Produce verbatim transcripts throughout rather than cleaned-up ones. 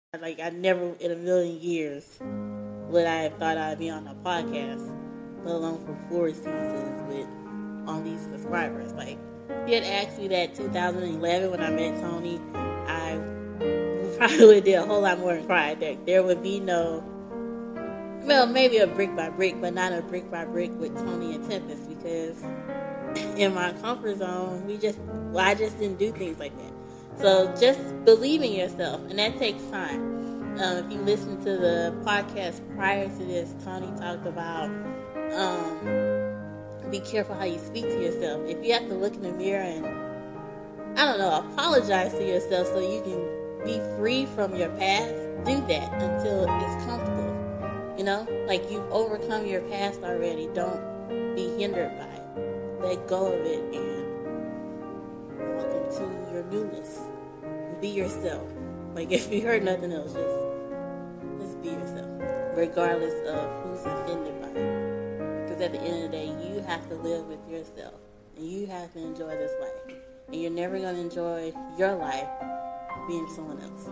Like I never in a million years would I have thought I'd be on a podcast, let alone for four seasons with all these subscribers. Like if you had asked me that two thousand eleven when I met Tony, I probably would have did a whole lot more than cry. There, there would be no, well, maybe a brick by brick, but not a brick by brick with Tony and Tempest because in my comfort zone, we just, well, I just didn't do things like that. So just believe in yourself, and that takes time. Um, if you listen to the podcast prior to this, Tony talked about um, be careful how you speak to yourself. If you have to look in the mirror and, I don't know, apologize to yourself so you can be free from your past, do that until it's comfortable. You know, like you've overcome your past already. Don't be hindered by it. Let go of it and walk into your newness. Be yourself. Like if you heard nothing else, just just be yourself, regardless of who's offended by it. Because at the end of the day, you have to live with yourself, and you have to enjoy this life. And you're never gonna enjoy your life being someone else.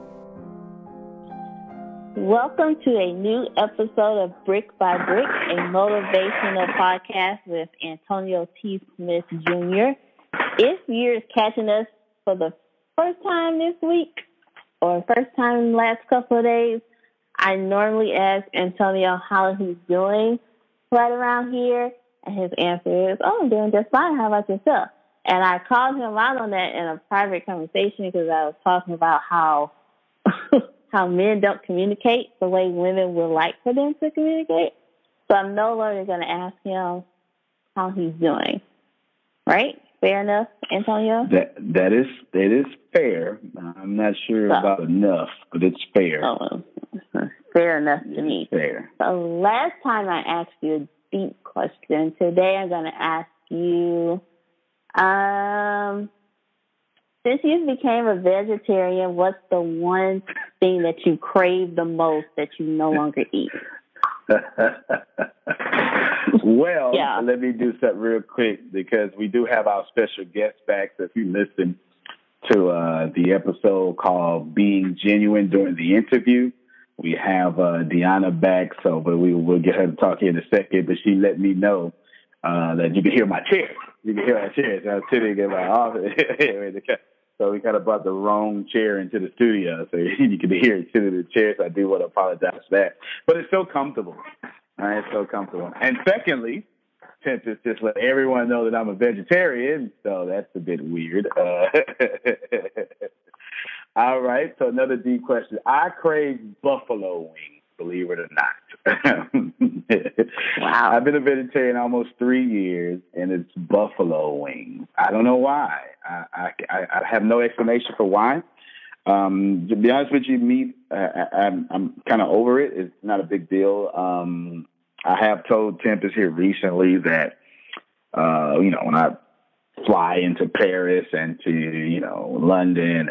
Welcome to a new episode of Brick by Brick, a motivational podcast with Antonio T. Smith Junior If you're catching us for the first time this week or first time in the last couple of days, I normally ask Antonio how he's doing right around here, and his answer is, oh, I'm doing just fine. How about yourself? And I called him out on that in a private conversation because I was talking about how how men don't communicate the way women would like for them to communicate. So I'm no longer going to ask him how he's doing. Right? Fair enough, Antonio? That that is that is fair. I'm not sure so, about enough, but it's fair. Oh, fair enough to me. Fair. So last time I asked you a deep question. Today I'm going to ask you, um, since you became a vegetarian, what's the one thing that you crave the most that you no longer eat? Well, yeah. Let me do something real quick because we do have our special guest back. So if you listen to uh, the episode called Being Genuine during the interview, we have uh, Deanna back. So, but we will get her to talk here in a second. But she let me know uh, that you can hear my chair. You can hear my chair. So I was sitting in my office. So we kind of brought the wrong chair into the studio. So you can hear it sitting in the chair. So I do want to apologize for that. But it's so comfortable. All right, it's so comfortable. And secondly, Tempest just let everyone know that I'm a vegetarian. So that's a bit weird. Uh, all right. So another deep question. I crave buffalo wings, believe it or not. Wow. I've been a vegetarian almost three years, and it's buffalo wings. I don't know why. I, I, I have no explanation for why. Um, to be honest with you, meat, uh, I, I'm, I'm kind of over it. It's not a big deal. Um, I have told Tempest here recently that, uh, you know, when I fly into Paris and to, you know, London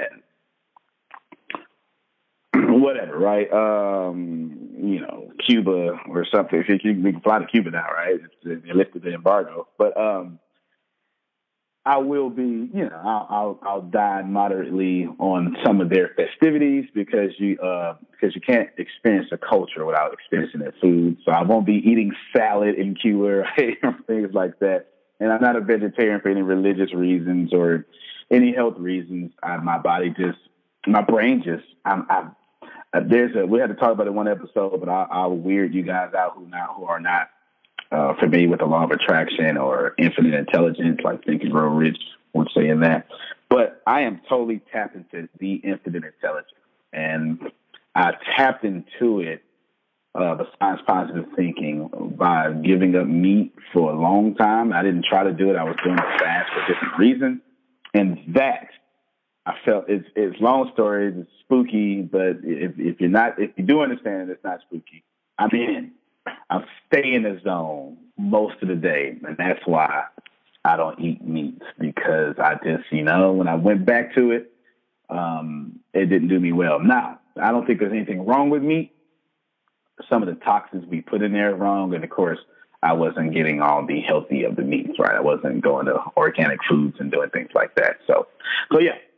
and whatever, right? Um, you know, Cuba or something. If you, we can fly to Cuba now, right? It's, they lifted the embargo. But, um, I will be, you know, I'll, I'll I'll dine moderately on some of their festivities because you uh because you can't experience a culture without experiencing their food. So I won't be eating salad in Cuba, right? Things like that. And I'm not a vegetarian for any religious reasons or any health reasons. I, my body just, my brain just, I'm, I'm uh, there's a we had to talk about it in one episode, but I, I'll weird you guys out who not who are not. Uh, familiar with the law of attraction or infinite intelligence, like Think and Grow Rich would say in that. But I am totally tapped into the infinite intelligence. And I tapped into it, uh, besides positive thinking, by giving up meat for a long time. I didn't try to do it. I was doing it fast for different reasons. And that, I felt, it's, it's long story, it's spooky, but if, if you're not, if you do understand it, it's not spooky. I'm in. I stay in the zone most of the day, and that's why I don't eat meat, because I just, you know, when I went back to it, um, it didn't do me well. Now, I don't think there's anything wrong with meat. Some of the toxins we put in there are wrong, and of course, I wasn't getting all the healthy of the meats, right? I wasn't going to organic foods and doing things like that. So, so yeah,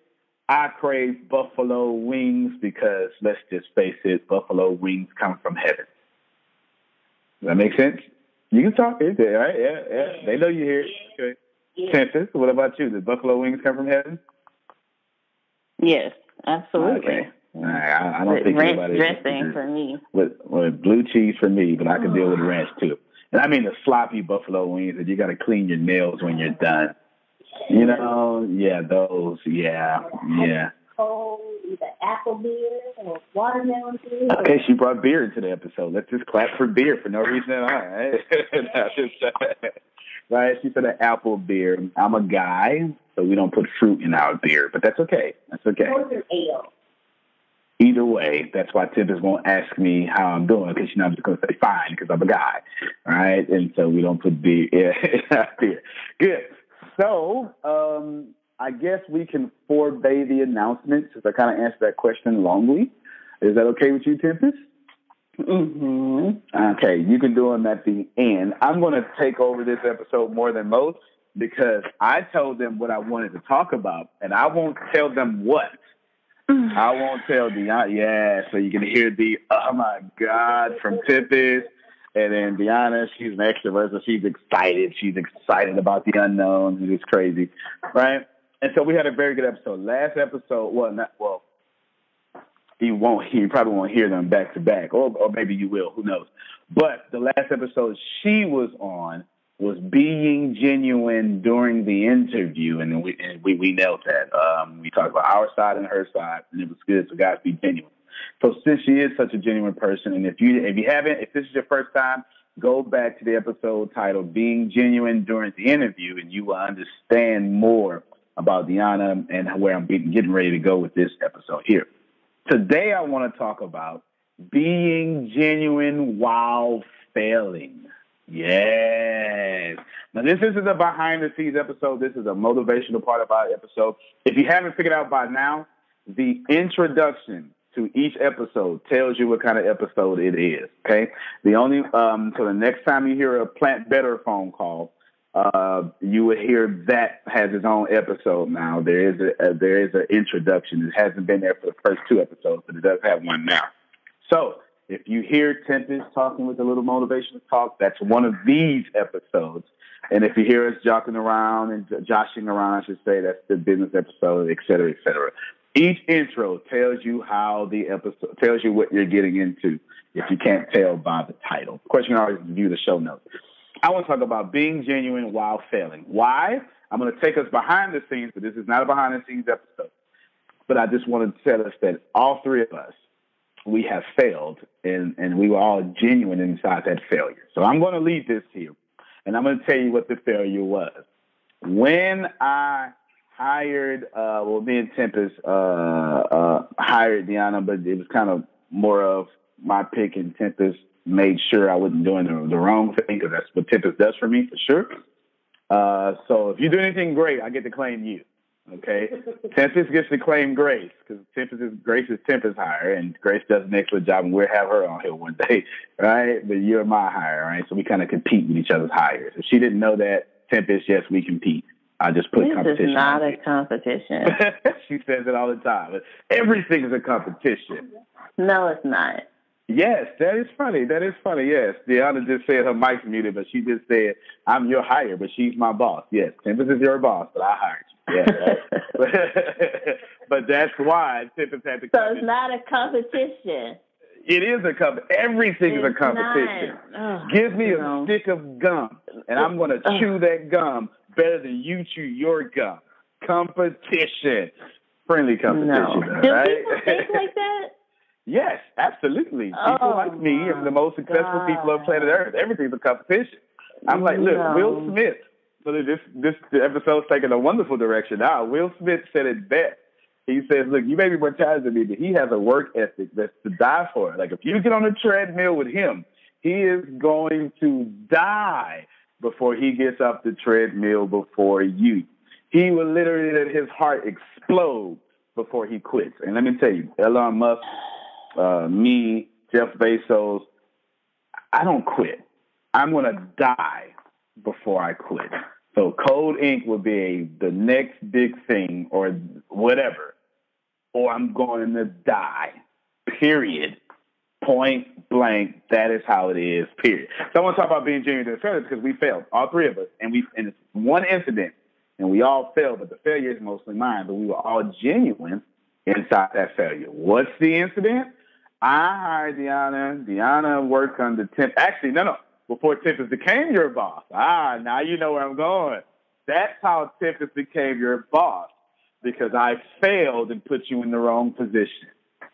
I crave buffalo wings because, let's just face it, buffalo wings come from heaven. Does that make sense? You can talk it, right? Yeah, yeah. They know you hear it. Okay. Tempest, what about you? Did buffalo wings come from heaven? Yes, absolutely. Okay. I, I don't with think ranch anybody dressing for me. With, with blue cheese for me, but I can deal with ranch too. And I mean the sloppy buffalo wings that you got to clean your nails when you're done. You know, yeah, those, yeah, yeah. Cold, either apple beer or watermelon beer. Okay, she brought beer into the episode. Let's just clap for beer for no reason at all. Right? Right? She said an apple beer. I'm a guy, so we don't put fruit in our beer, but that's okay. That's okay. Or ale. Either way, that's why Tip is going to ask me how I'm doing, because she's not just going to say fine because I'm a guy, right? And so we don't put beer in our beer. Good. So um, I guess we can forbay the announcements, since I kind of answered that question longly. Is that okay with you, Tempest? Mm-hmm. Okay, you can do them at the end. I'm going to take over this episode more than most because I told them what I wanted to talk about, and I won't tell them what. I won't tell Deanna. Yeah, so you can hear the, oh, my God, from Tempest. And then Deanna, she's an extrovert, so she's excited. She's excited about the unknown. It's crazy, right? And so we had a very good episode. Last episode, well, not, well, you won't, you probably won't hear them back to back, or or maybe you will, who knows. But the last episode she was on was being genuine during the interview, and we and we, we nailed that. Um, we talked about our side and her side, and it was good. So guys, be genuine. So since she is such a genuine person, and if you if you haven't, if this is your first time, go back to the episode titled "Being Genuine During the Interview," and you will understand more about Deanna and where I'm getting ready to go with this episode here. Today, I want to talk about being genuine while failing. Yes. Now, this isn't a behind-the-scenes episode. This is a motivational part of our episode. If you haven't figured out by now, the introduction to each episode tells you what kind of episode it is, okay? The only, um, so the next time you hear a Plant Better phone call, uh, you will hear that has its own episode now. There is a, a there is an introduction. It hasn't been there for the first two episodes, but it does have one now. So if you hear Tempest talking with a little motivational talk, that's one of these episodes. And if you hear us joking around and joshing around, I should say, that's the business episode, et cetera, et cetera. Each intro tells you how the episode, tells you what you're getting into, if you can't tell by the title. Of course, you can always view the show notes. I want to talk about being genuine while failing. Why? I'm going to take us behind the scenes, but this is not a behind the scenes episode. But I just want to tell us that all three of us, we have failed, and, and we were all genuine inside that failure. So I'm going to leave this here, and I'm going to tell you what the failure was. When I hired, uh, well, me and Tempest uh, uh, hired Deanna, but it was kind of more of my pick, and Tempest made sure I wasn't doing the, the wrong thing, because that's what Tempest does for me, for sure. Uh, so if you do anything great, I get to claim you. Okay, Tempest gets to claim Grace, because Tempest is Grace is Tempest's hire, and Grace does an excellent job, and we'll have her on here one day, right? But you're my hire, right? So we kind of compete with each other's hires. If she didn't know that, Tempest, yes, we compete. I just put this competition. This is not on a competition. She says it all the time. Everything is a competition. No, it's not. Yes, that is funny. That is funny. Yes, Deanna just said her mic's muted, but she just said, "I'm your hire, but she's my boss." Yes, Tempest is your boss, but I hired you. Yeah, right? But that's why Tempest had to. So it's not a competition. It is a comp. Everything it's is a competition. Oh, Give me no. a stick of gum, and I'm going to oh. chew that gum better than you chew your gum. Competition, friendly competition. No. Though, Do right? people think like that? Yes, absolutely. People oh, like me and the most successful God. people on planet Earth. Everything's a competition. I'm like, look, no. Will Smith. So this this episode's taking a wonderful direction now. Will Smith said it best. He says, look, you may be more talented than me, but he has a work ethic that's to die for. Like, if you get on a treadmill with him, he is going to die before he gets off the treadmill before you. He will literally let his heart explode before he quits. And let me tell you, Elon Musk, uh, me, Jeff Bezos, I don't quit. I'm going to die before I quit. So Code Incorporated will be a, the next big thing or whatever. or I'm going to die. Period. Point blank. That is how it is. Period. So I want to talk about being genuine to the failure because we failed, all three of us, and we and it's one incident, and we all failed, but the failure is mostly mine. But we were all genuine inside that failure. What's the incident? I hired Deanna. Deanna worked under Tim. Actually, no, no. Before Tiffus became your boss. Ah, now you know where I'm going. That's how Tiffus became your boss, because I failed and put you in the wrong position.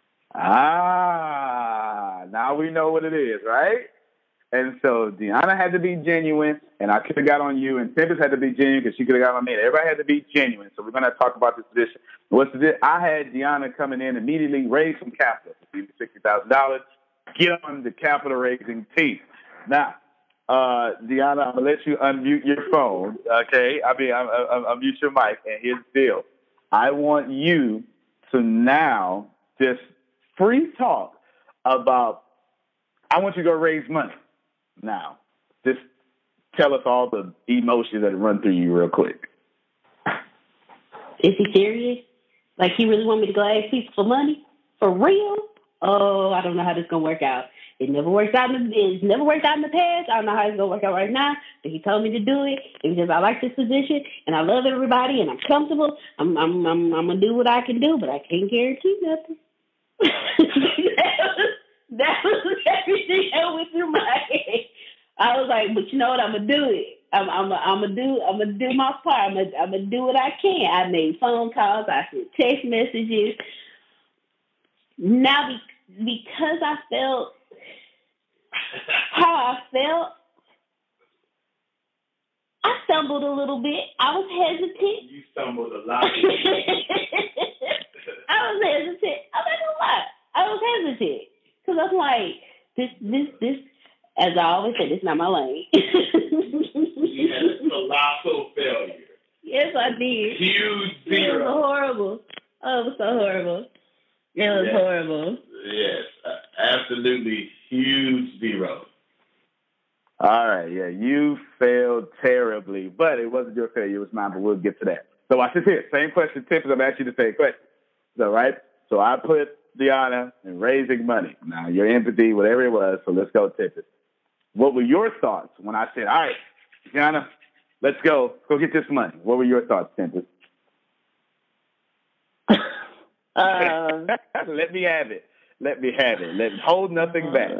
Ah, now we know what it is, right? And so Deanna had to be genuine, and I could have got on you, and Tiffus had to be genuine because she could have got on me. And everybody had to be genuine. So we're going to talk about this position. What's the I had Deanna coming in immediately, raise some capital, sixty thousand dollars, get on the capital raising team. Now, uh, Deanna, I'm going to let you unmute your phone, okay? I mean, I'm, I'm, I'm mute your mic, and here's the deal. I want you to now just free talk about, I want you to go raise money. Now, just tell us all the emotions that run through you real quick. Is he serious? Like he really want me to go ask people for money? For real? Oh, I don't know how this is going to work out. It never worked out in the, it's never worked out in the past. I don't know how it's going to work out right now, but he told me to do it. It was just, I like this position, and I love everybody, and I'm comfortable. I'm, I'm, I'm, I'm going to do what I can do, but I can't guarantee nothing. that, was, that was everything that went through my head. I was like, but you know what? I'm going to do it. I'm, I'm, I'm going to do, I'm going to do my part. I'm going I'm to do what I can. I made phone calls. I sent text messages. Now, because I felt how I felt, I stumbled a little bit. I was hesitant. You stumbled a lot. I was hesitant. I'm not gonna lie. I was hesitant because I'm like, this, this, this. As I always say, this is not my lane. You had a colossal failure. Yes, I did. Huge It zero. was horrible. Oh, it was so horrible. It was yes. horrible. Yes, uh, absolutely huge zero. All right, yeah, you failed terribly, but it wasn't your failure, it was mine, but we'll get to that. So watch this here. Same question, Tiffany, I'm asking you the same question. So, right? So I put Deanna in raising money. Now, your empathy, whatever it was, so let's go, Tiffany. What were your thoughts when I said, all right, Deanna, let's go, go get this money? What were your thoughts, Tiffany? Um, Let me have it. Let me have it. Let hold nothing back.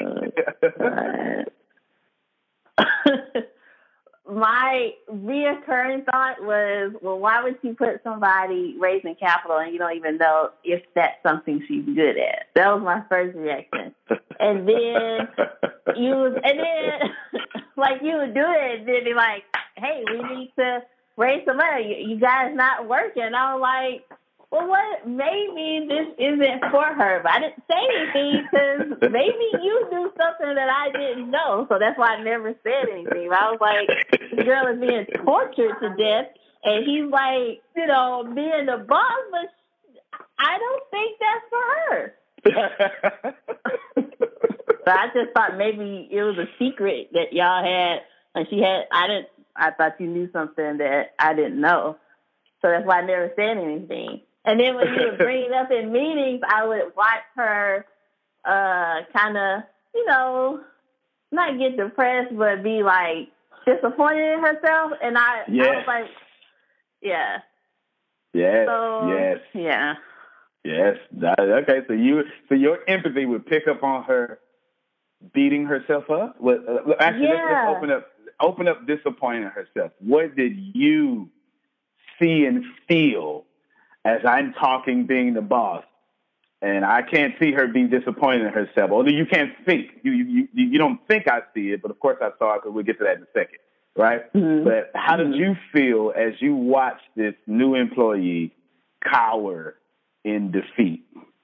My reoccurring thought was, well, why would you put somebody raising capital and you don't even know if that's something she's good at? That was my first reaction. And then you was, and then like you would do it and then be like, hey, we need to raise some money. You guys not working. I was like, well, what? Maybe this isn't for her. But I didn't say anything because maybe you knew something that I didn't know. So that's why I never said anything. I was like, this girl is being tortured to death. And he's like, you know, being the boss, but I don't think that's for her. So I just thought maybe it was a secret that y'all had. And she had, I didn't, I thought you knew something that I didn't know. So that's why I never said anything. And then when you would bring it up in meetings, I would watch her uh, kind of, you know, not get depressed, but be like disappointed in herself. And I, yes. I was like, yeah. Yes, so, yes. Yeah. Yes. That, okay, so you, so your empathy would pick up on her beating herself up? Well, uh, actually, yeah. let's, let's open up, open up disappointing herself. What did you see and feel as I'm talking, being the boss, and I can't see her be disappointed in herself? Although you can't think, you you you don't think I see it, but of course I saw it because we'll get to that in a second, right? Mm-hmm. But how mm-hmm. did you feel as you watched this new employee cower in defeat?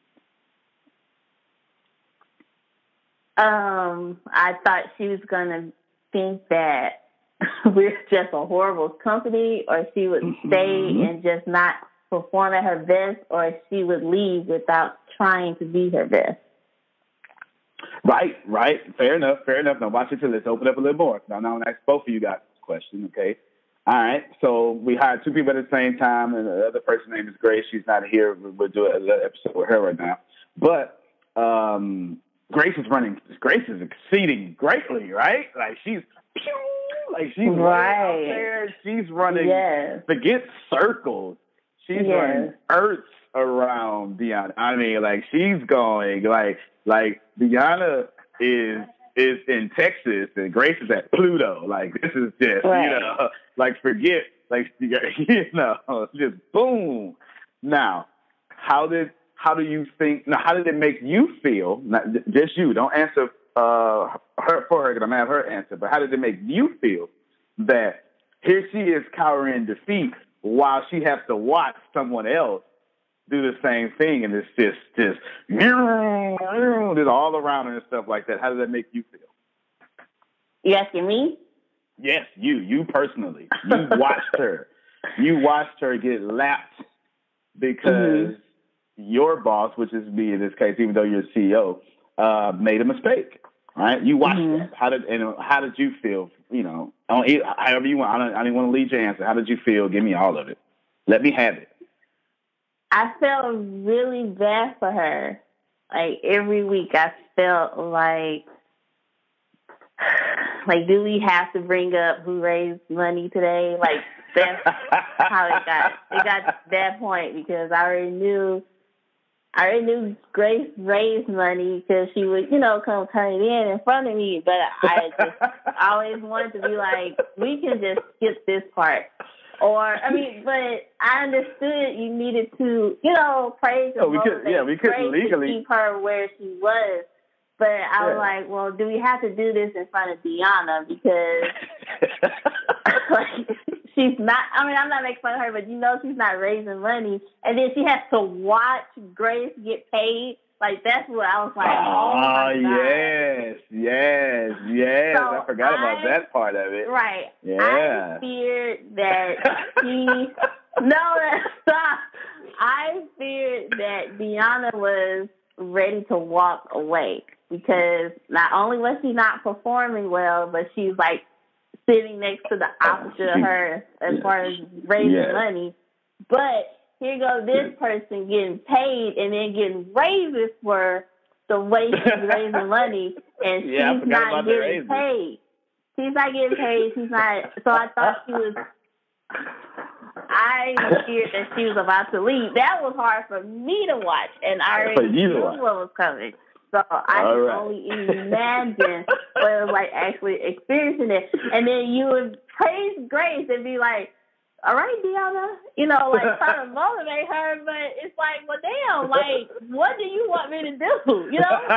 Um, I thought she was going to think that we're just a horrible company, or she would mm-hmm. stay and just not perform at her best, or she would leave without trying to be her best. Right, right. Fair enough, fair enough. Now watch it till let's open up a little more. Now, now I'm going to ask both of you guys this question, okay? All right. So we hired two people at the same time, and the other person's name is Grace. She's not here. We'll do an episode with her right now. But um, Grace is running. Grace is exceeding greatly, right? Like she's, pew, like she's right out there. She's running. Yes. Forget circles. She's yes. running earths around Deanna. I mean, like she's going like like Deanna is. is in Texas and Grace is at Pluto. Like this is just, right. you know, like forget, like, you know, just boom. Now, how did, how do you think, now how did it make you feel, not just you, don't answer uh, her for her because I'm going to have her answer, but how did it make you feel that here she is cowering in defeat while she has to watch someone else do the same thing, and it's just, just, just all around her and stuff like that. How does that make you feel? You asking me? Yes, you, you personally. You watched her. You watched her get lapped because mm-hmm. your boss, which is me in this case, even though you're C E O, uh, made a mistake. Right? You watched mm-hmm. that. How did and how did you feel? You know, however you want. I don't. I didn't want to lead your answer. How did you feel? Give me all of it. Let me have it. I felt really bad for her. Like, every week I felt like, like, do we have to bring up who raised money today? Like, that's how it got. It got to that point because I already knew, I already knew Grace raised money because she would, you know, come turn it in in front of me. But I just always wanted to be like, we can just skip this part. Or, I mean, but I understood you needed to, you know, praise and oh, we could, yeah, we couldn't legally to keep her where she was. But I yeah. was like, well, do we have to do this in front of Deanna? Because like, she's not, I mean, I'm not making fun of her, but you know she's not raising money. And then she has to watch Grace get paid. Like, that's what I was like, oh, oh my God. yes, yes, yes. So I forgot about I, that part of it. Right. Yeah. I feared that she, no, stop. I feared that Deanna was ready to walk away because not only was she not performing well, but she's, like, sitting next to the opposite of her as yes. far as raising yes. money. But here goes this person getting paid and then getting raises for the way she's raising money, and yeah, she's not getting paid. She's not getting paid. She's not. So I thought she was. I feared that she was about to leave. That was hard for me to watch, and I already knew what was coming. So I All could right. only imagine what it was like actually experiencing it. And then you would praise Grace and be like, all right, Deanna, you know, like trying to motivate her, but it's like, well, damn, like, what do you want me to do? You know?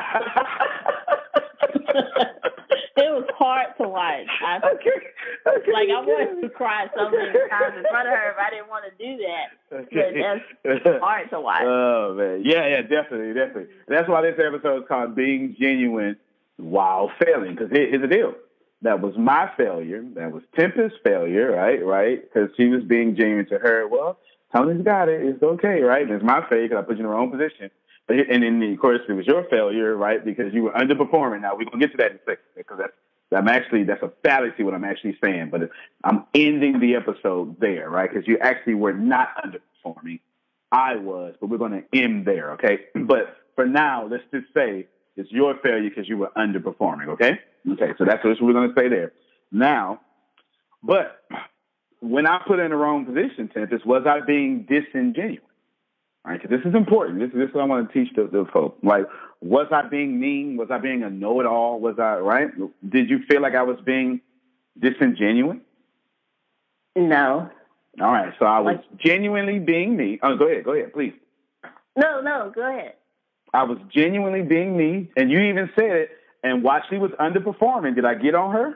It was hard to watch. I, okay. Okay. Like, I wanted to cry so many times in front of her if I didn't want to do that. Okay. But that's hard to watch. Oh, man. Yeah, yeah, definitely, definitely. That's why this episode is called Being Genuine While Failing, because here, here's the deal. That was my failure. That was Tempest's failure, right? Right? Because she was being genuine to her. Well, Tony's got it. It's okay, right? And it's my failure because I put you in the wrong position. But and then, of course, it was your failure, right? Because you were underperforming. Now, we're going to get to that in a second because that's, I'm actually, that's a fallacy what I'm actually saying. But I'm ending the episode there, right? Because you actually were not underperforming. I was, but we're going to end there, okay? But for now, let's just say it's your failure because you were underperforming, okay? Okay, so that's what we're going to say there. Now, but when I put in the wrong position, Tempest, was I being disingenuous? All right, because this is important. This, this is what I want to teach the, the folks. Like, was I being mean? Was I being a know-it-all? Was I, right? Did you feel like I was being disingenuous? No. All right, so I was like, genuinely being me. Oh, go ahead, go ahead, please. No, no, go ahead. I was genuinely being me, and you even said it. And while she was underperforming, did I get on her?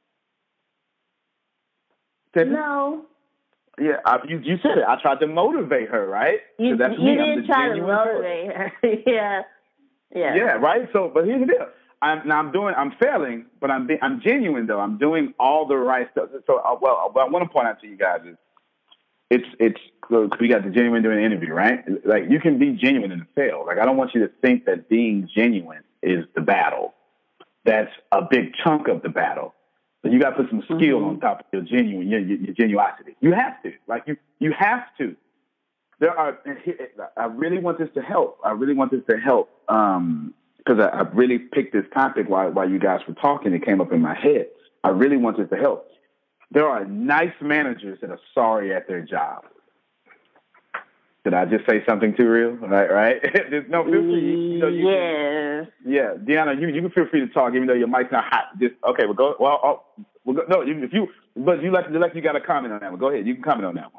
No. Yeah, I, you, you said it. I tried to motivate her, right? You, that's you me. did try to motivate her. yeah, yeah, yeah. Right. So, but here's the deal. I'm now I'm doing. I'm failing, but I'm be, I'm genuine though. I'm doing all the right stuff. So, uh, well, what I want to point out to you guys is, it's it's we got the genuine doing an interview, right? Like you can be genuine and fail. Like I don't want you to think that being genuine is the battle. That's a big chunk of the battle. So you got to put some skill mm-hmm. on top of your genuine, your, your, your genuosity. You have to, like you, you have to. There are. I really want this to help. I really want this to help um, because I, I really picked this topic while while you guys were talking. It came up in my head. I really want this to help. There are nice managers that are sorry at their job. Did I just say something too real? Right, right. There's no feel free. You know, you yes. Can, yeah, Deanna, you you can feel free to talk, even though your mic's not hot. Just okay. Well, go. Well, oh, well go, no. You, if you, but you like, you like, you got a comment on that one. Go ahead. You can comment on that one.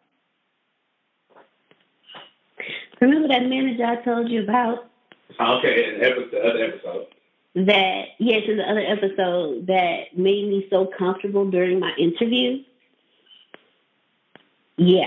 Remember that manager I told you about? Okay, the episode, other episode. That yes, in the other episode that made me so comfortable during my interview. Yeah.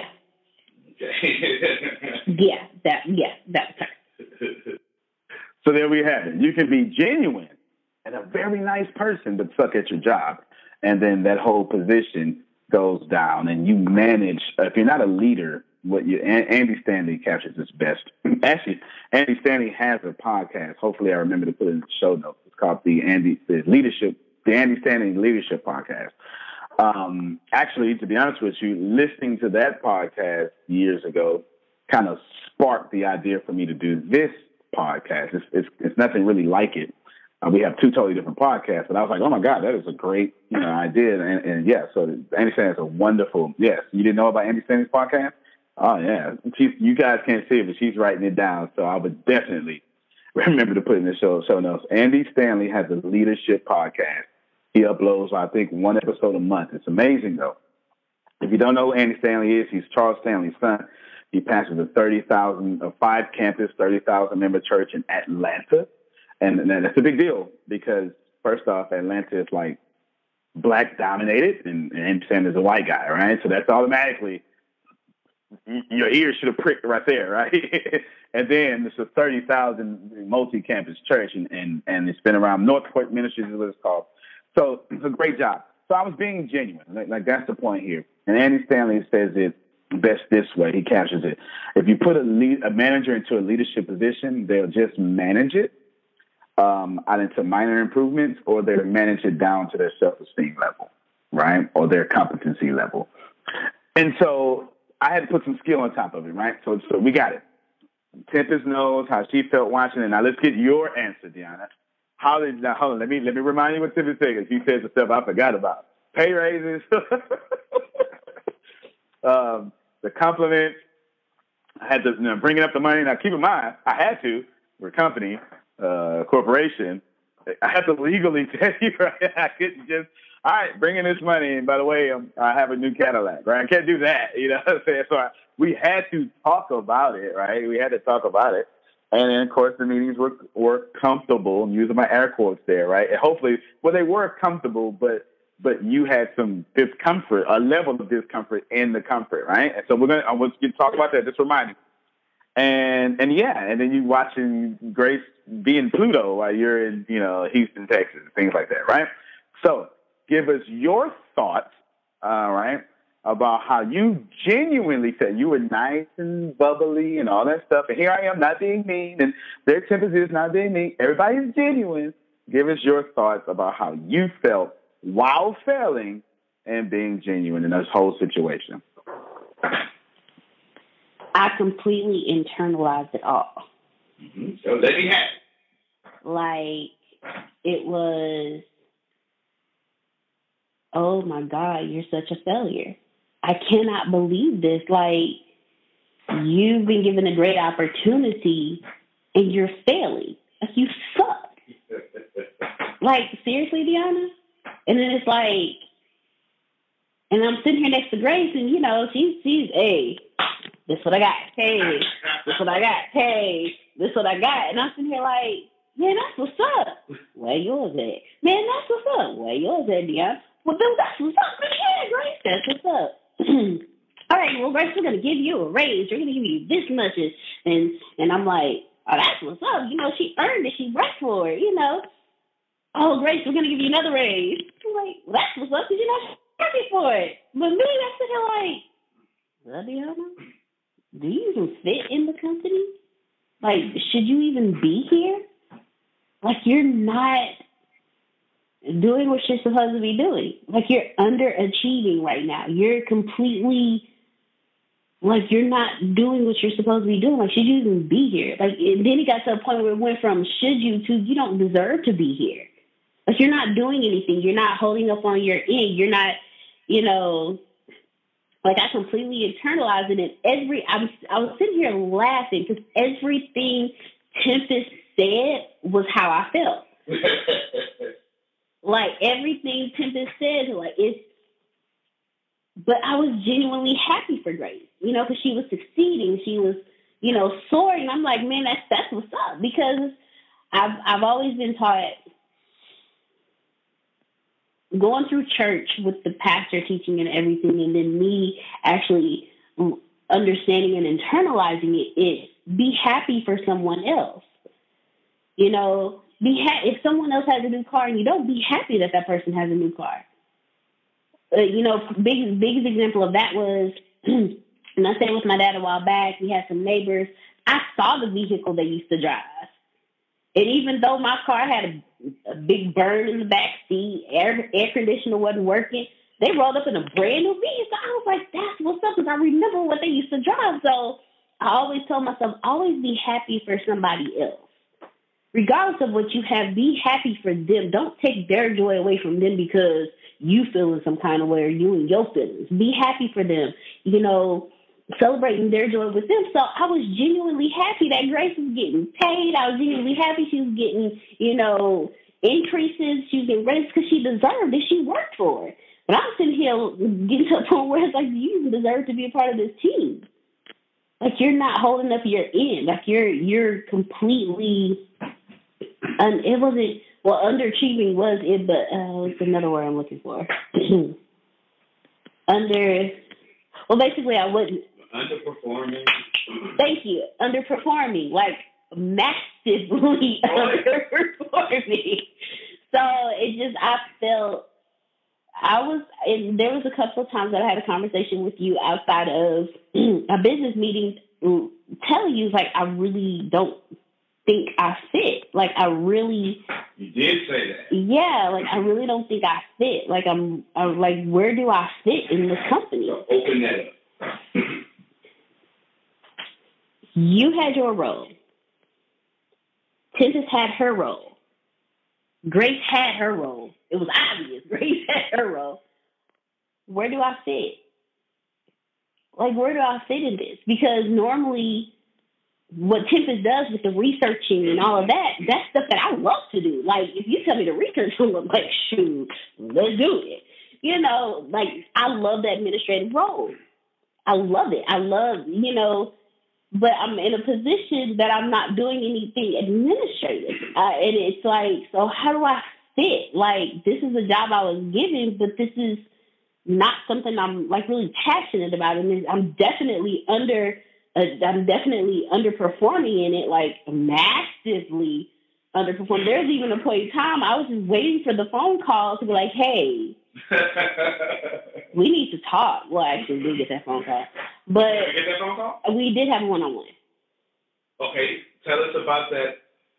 yeah, that yeah, that was her. So there we have it. You can be genuine and a very nice person, but suck at your job, and then that whole position goes down, and you manage. If you're not a leader, what you Andy Stanley captures this best. Actually, Andy Stanley has a podcast. Hopefully, I remember to put it in the show notes. It's called the Andy the Leadership, the Andy Stanley Leadership Podcast. Um, actually, to be honest with you, listening to that podcast years ago kind of sparked the idea for me to do this podcast. It's it's, it's nothing really like it. Uh, we have two totally different podcasts, but I was like, oh my God, that is a great you know idea. And, and yeah, so Andy Stanley is a wonderful. Yes, you didn't know about Andy Stanley's podcast? Oh yeah, she's, you guys can't see it, but she's writing it down. So I would definitely remember to put in the show show notes. Andy Stanley has a leadership podcast. He uploads, I think, one episode a month. It's amazing, though. If you don't know who Andy Stanley is, he's Charles Stanley's son. He pastors a thirty thousand, a five campus, thirty thousand member church in Atlanta. And, and that's a big deal because, first off, Atlanta is like black dominated, and, and Andy Stanley is a white guy, right? So that's automatically, your ears should have pricked right there, right? And then it's a thirty thousand multi campus church, and, and, and it's been around. Northport Ministries is what it's called. So it's a great job. So I was being genuine. Like, like that's the point here. And Andy Stanley says it best this way. He captures it. If you put a lead, a manager into a leadership position, they'll just manage it um, out into minor improvements, or they'll manage it down to their self-esteem level, right? Or their competency level. And so I had to put some skill on top of it, right? So, so we got it. Tempest knows how she felt watching it. Now let's get your answer, Deanna. How did now? Hold on. Let me let me remind you what Tiffany said. She said the stuff I forgot about: pay raises, um, the compliments. I had to you know, bringing up the money. Now, keep in mind, I had to. We're a company, uh, corporation. I had to legally tell you, right? I couldn't just, all right, bring in this money. And by the way, um, I have a new Cadillac, right? I can't do that. You know what I'm saying? So I, we had to talk about it, right? We had to talk about it. And then, of course, the meetings were were comfortable. I'm using my air quotes there, right? And hopefully, well, they were comfortable, but but you had some discomfort, a level of discomfort in the comfort, right? And so we're gonna I want to talk about that. Just remind you. And and yeah, and then you watching Grace be in Pluto while you're in you know Houston, Texas, things like that, right? So give us your thoughts, all right, about how you genuinely said you were nice and bubbly and all that stuff. And here I am not being mean, and their temperature is not being mean. Everybody is genuine. Give us your thoughts about how you felt while failing and being genuine in this whole situation. I completely internalized it all. Mm-hmm. So let me have it. Like, it was, oh my God, you're such a failure. I cannot believe this. Like, you've been given a great opportunity and you're failing. Like, you suck. Like, seriously, Deanna? And then it's like, and I'm sitting here next to Grace, and, you know, she's, she's, hey, this what I got. Hey, this what I got. Hey, this what I got. And I'm sitting here like, man, that's what's up. Where yours at? Man, that's what's up. Where yours at, Deanna? Well, dude, that's what's up. Man, yeah, Grace, that's what's up. All right, well, Grace, we're going to give you a raise. We're going to give you this much. And and I'm like, oh, that's what's up. You know, she earned it. She worked for it, you know. Oh, Grace, we're going to give you another raise. I'm like, well, that's what's up because you're not working for it. But me, I'm sitting here like, well, Deanna, do you even fit in the company? Like, should you even be here? Like, you're not. doing what you're supposed to be doing. Like, you're underachieving right now. You're completely, like, you're not doing what you're supposed to be doing. Like, should you even be here? Like, and then it got to a point where it went from should you to you don't deserve to be here. Like, you're not doing anything. You're not holding up on your end. You're not, you know, like, I completely internalized it. And every, I was, I was sitting here laughing because everything Tempest said was how I felt. Like, everything Tempest said, like, it's, but I was genuinely happy for Grace, you know, because she was succeeding. She was, you know, soaring. I'm like, man, that's, that's what's up, because I've, I've always been taught, going through church with the pastor teaching and everything, and then me actually understanding and internalizing it, is be happy for someone else. You know, be ha- if someone else has a new car and you don't, be happy that that person has a new car. Uh, you know, big biggest example of that was, and I stayed with my dad a while back. We had some neighbors. I saw the vehicle they used to drive. And even though my car had a, a big burn in the back seat, air, air conditioner wasn't working, they rolled up in a brand new vehicle. So I was like, that's what's up, because I remember what they used to drive. So I always told myself, always be happy for somebody else. Regardless of what you have, be happy for them. Don't take their joy away from them because you feel in some kind of way, or you and your feelings. Be happy for them, you know, celebrating their joy with them. So I was genuinely happy that Grace was getting paid. I was genuinely happy she was getting, you know, increases. She was getting raises because she deserved it. She worked for it. But I'm sitting here getting to a point where it's like, you deserve to be a part of this team. Like, you're not holding up your end. Like, you're you're completely, and it wasn't, well, underachieving was it, but uh, it's another word I'm looking for. Under, well, basically, I wouldn't. Underperforming. Thank you. Underperforming, like massively underperforming. So it just, I felt, I was, and there was a couple of times that I had a conversation with you outside of a business meeting, telling you, like, I really don't think I fit. Like, I really. You did say that. Yeah, like, I really don't think I fit. Like, I'm, I'm like, where do I fit in this company? So open that up. You had your role. Tempest had her role. Grace had her role. It was obvious. Grace had her role. Where do I fit? Like, where do I fit in this? Because normally what Tempest does with the researching and all of that, that's stuff that I love to do. Like, if you tell me to research, I'm like, shoot, let's do it. You know, like, I love the administrative role. I love it. I love, you know, but I'm in a position that I'm not doing anything administrative. Uh, and it's like, so how do I fit? Like, this is a job I was given, but this is not something I'm, like, really passionate about. And I'm definitely under, uh, I'm definitely underperforming in it, like, massively underperforming. There's even a point in time I was just waiting for the phone call to be like, hey, we need to talk. Well, actually, we did get that phone call. But did you get that phone call? We did have a one-on-one. Okay, tell us about that.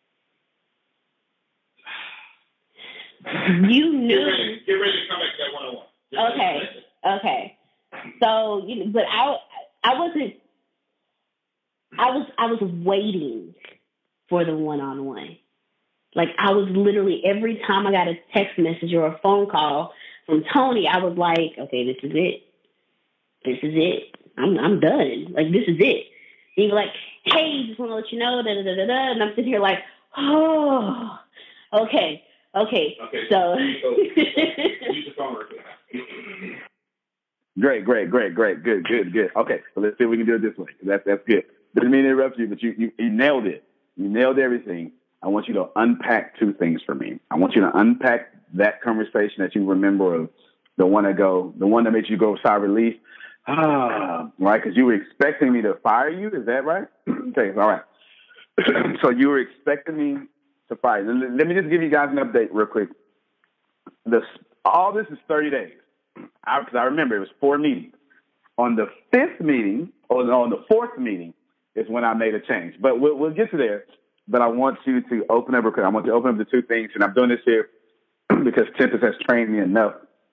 You knew. Get ready, get ready to come back to that one-on-one. Get Okay, okay. So, you know, but I, I wasn't. I was, I was waiting for the one-on-one. Like, I was literally, every time I got a text message or a phone call from Tony, I was like, okay, this is it. This is it. I'm I'm done. Like, this is it. And he was like, hey, just want to let you know, da da da da da. And I'm sitting here like, oh, okay, okay. Okay. So, so, so use the phone real quick. Great, great, great, great, good, good, good. Okay, so let's see if we can do it this way. That's that's good. Didn't mean to interrupt you, but you, you you nailed it. You nailed everything. I want you to unpack two things for me. I want you to unpack that conversation that you remember of the one that go, the one that makes you go sigh relief. Ah, right, because you were expecting me to fire you. Is that right? Okay, all right. So you were expecting me to fire you. Let me just give you guys an update real quick. This, all this is thirty days. Because I, I remember it was four meetings. On the fifth meeting, or no, on the fourth meeting, is when I made a change. But we'll, we'll get to there. But I want you to open up, because I want you to open up the two things, and I'm doing this here because Tempest has trained me enough.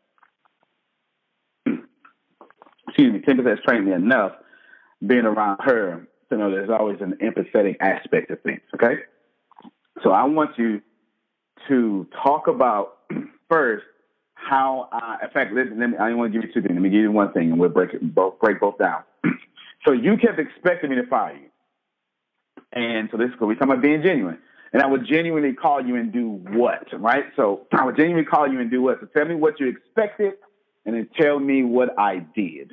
Excuse me, Tempest has trained me enough being around her to know there's always an empathetic aspect of things, okay? So I want you to talk about first how I, in fact, let, let me, I don't want to give you two things. Let me give you one thing and we'll break it, both, break both down. So you kept expecting me to fire you. And so this is cool. We're talking about being genuine. And I would genuinely call you and do what, right? So I would genuinely call you and do what? So tell me what you expected and then tell me what I did.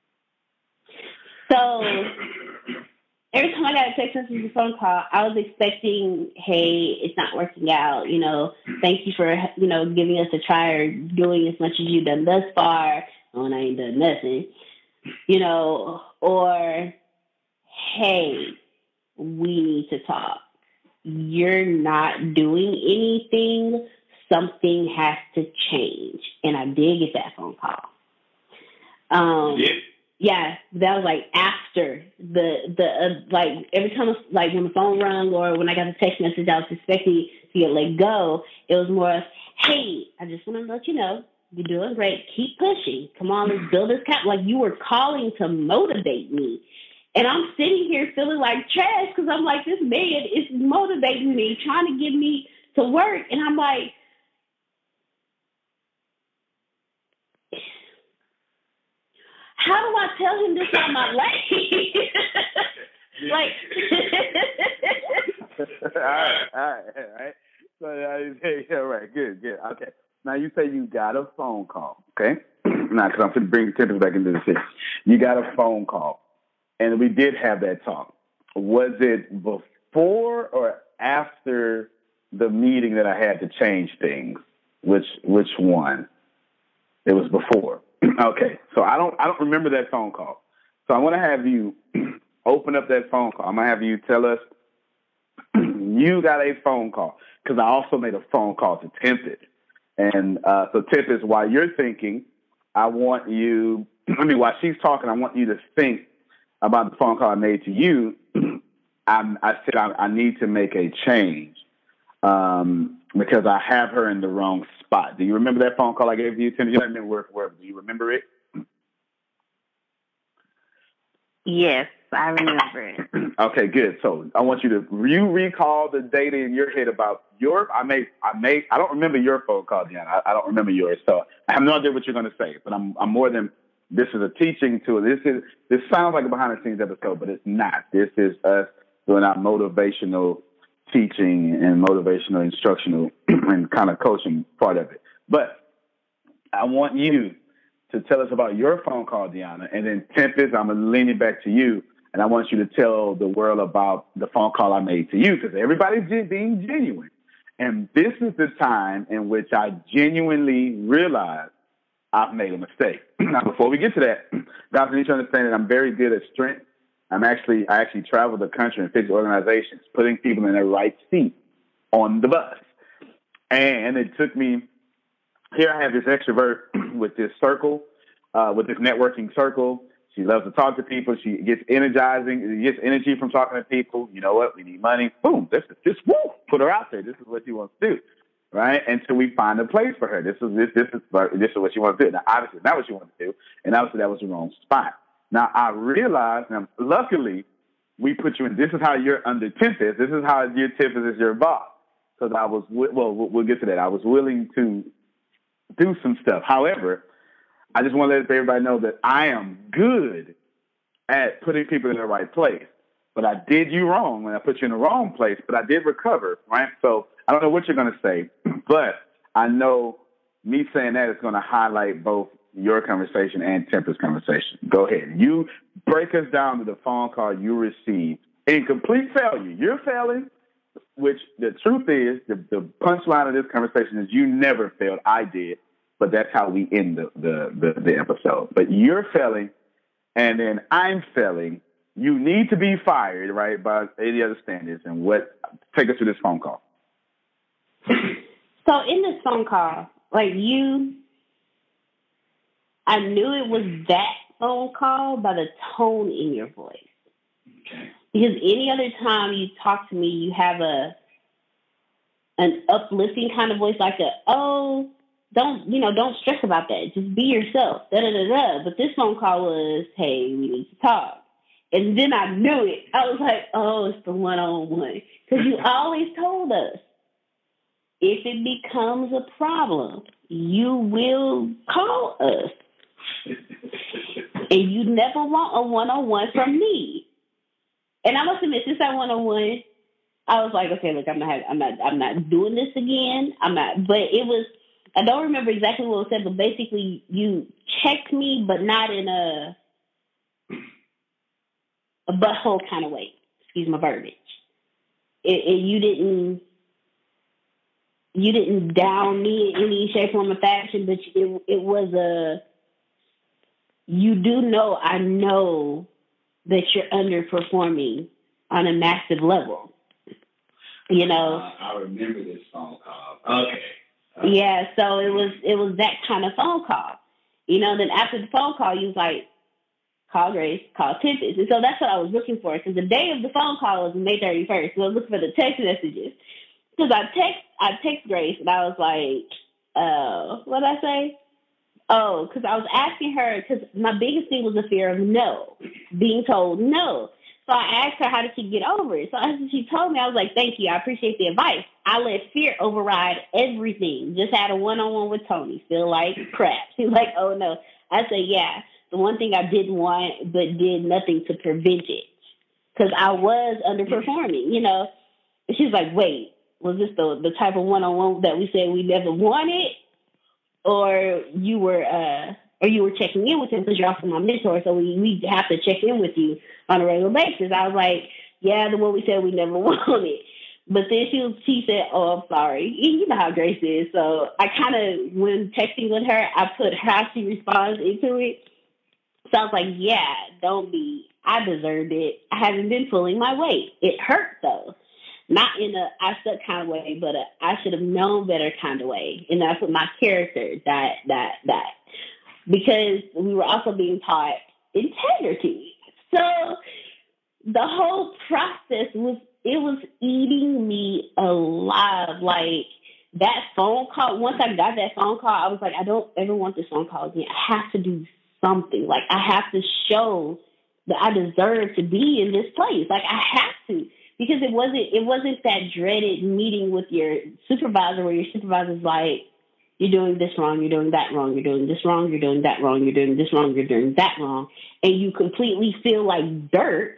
So every time I got a text message or phone call, I was expecting, hey, it's not working out. You know, thank you for, you know, giving us a try or doing as much as you've done thus far. Oh, and I ain't done nothing. You know, or, hey, we need to talk. You're not doing anything. Something has to change. And I did get that phone call. Um, yeah. Yeah, that was like after the the uh, like every time like when the phone rang or when I got the text message, I was expecting to get let go. It was more of, hey, I just want to let you know you're doing great. Keep pushing. Come on, let's build this cap. Like you were calling to motivate me, and I'm sitting here feeling like trash because I'm like, this man is motivating me, trying to get me to work, and I'm like. How do I tell him this on my life? Like, all right, all right, all right. So, uh, yeah, right, good, good. Okay. Now you say you got a phone call, okay? Now, because I'm going to bring Tempest back into the city. You got a phone call, and we did have that talk. Was it before or after the meeting that I had to change things? Which which one? It was before. Okay, so I don't I don't remember that phone call. So I want to have you open up that phone call. I'm gonna have you tell us you got a phone call because I also made a phone call to Tempest. And uh, so Tempest, while you're thinking, I want you. I mean, while she's talking, I want you to think about the phone call I made to you. I, I said I, I need to make a change um, because I have her in the wrong spot. Do you remember that phone call I gave you, Tim? You don't remember word for word. Do you remember it? Yes, I remember it. Okay, good. So I want you to you recall the data in your head about your. I made. I made. I don't remember your phone call, Deanna. I, I don't remember yours. So I have no idea what you're going to say. But I'm. I'm more than. This is a teaching tool. This is. This sounds like a behind the scenes episode, but it's not. This is us doing our motivational teaching and motivational instructional and kind of coaching part of it. But I want you to tell us about your phone call, Deanna, and then Tempest, I'm going to lean it back to you, and I want you to tell the world about the phone call I made to you because everybody's being genuine. And this is the time in which I genuinely realized I've made a mistake. Now, before we get to that, guys, you need to understand that I'm very good at strength. I'm actually, I actually travel the country and fix organizations, putting people in their right seat on the bus. And it took me, here I have this extrovert with this circle, uh, with this networking circle. She loves to talk to people. She gets energizing, gets energy from talking to people. You know what? We need money. Boom. This is just woo. Put her out there. This is what she wants to do, right? Until we find a place for her. This is this this is this is what she wants to do. Now, obviously, not what she wants to do, and obviously that was the wrong spot. Now, I realized, and luckily, we put you in. This is how you're under Tempest. This is how your Tempest is your boss. Because I was well, we'll get to that. I was willing to do some stuff. However, I just want to let everybody know that I am good at putting people in the right place. But I did you wrong when I put you in the wrong place, but I did recover, right? So I don't know what you're going to say, but I know me saying that is going to highlight both your conversation and Tempest's conversation. Go ahead. You break us down to the phone call you received in complete failure. You're failing, which the truth is, the, the punchline of this conversation is you never failed. I did. But that's how we end the, the, the, the episode. But you're failing, and then I'm failing. You need to be fired, right, by any other standards. And what? Take us to this phone call. So in this phone call, like you, I knew it was that phone call by the tone in your voice. Okay. Because any other time you talk to me, you have a an uplifting kind of voice, like a, oh, don't, you know, don't stress about that. Just be yourself. Da da da da. But this phone call was, hey, we need to talk. And then I knew it. I was like, oh, it's the one-on-one. Because you always told us, if it becomes a problem, you will call us. And you never want a one-on-one from me. And I must admit, since that one-on-one, I was like, okay, look, I'm not, I'm not, I'm not doing this again. I'm not. But it was, I don't remember exactly what was said, but basically, you checked me, but not in a a butthole kind of way. Excuse my verbiage. It, it, you didn't, you didn't down me in any shape, form, or fashion, but it, it was a. You do know, I know that you're underperforming on a massive level. You know. Uh, I remember this phone call. Okay. Uh, yeah, so it was it was that kind of phone call. You know, then after the phone call, you was like, call Grace, call Tempest. And so that's what I was looking for. Because the day of the phone call was May thirty-first. So I was looking for the text messages. Because I text I text Grace and I was like, uh, what did I say? Oh, because I was asking her, because my biggest thing was the fear of no, being told no. So I asked her, how did she get over it? So after she told me, I was like, thank you. I appreciate the advice. I let fear override everything. Just had a one-on-one with Tony. Feel like crap. She's like, oh, no. I said, yeah. The one thing I didn't want, but did nothing to prevent it. Because I was underperforming, you know. And she's like, wait, was this the, the type of one-on-one that we said we never wanted? Or you were uh, or you were checking in with him because you're also my mentor, so we, we have to check in with you on a regular basis. I was like, yeah, the one we said we never wanted. But then she was, she said, oh, I'm sorry. You know how Grace is. So I kind of, when texting with her, I put how she responds into it. So I was like, yeah, don't be, I deserved it. I haven't been pulling my weight. It hurt, though. Not in a I suck kind of way, but a I should have known better kind of way. And that's what my character, that, that, that. Because we were also being taught integrity. So the whole process was, it was eating me alive. Like that phone call, once I got that phone call, I was like, I don't ever want this phone call again. I have to do something. Like I have to show that I deserve to be in this place. Like I have to. Because it wasn't it wasn't that dreaded meeting with your supervisor where your supervisor's like, you're doing this wrong, you're doing that wrong, you're doing this wrong, you're doing that wrong, you're doing this wrong, you're doing that wrong, and you completely feel like dirt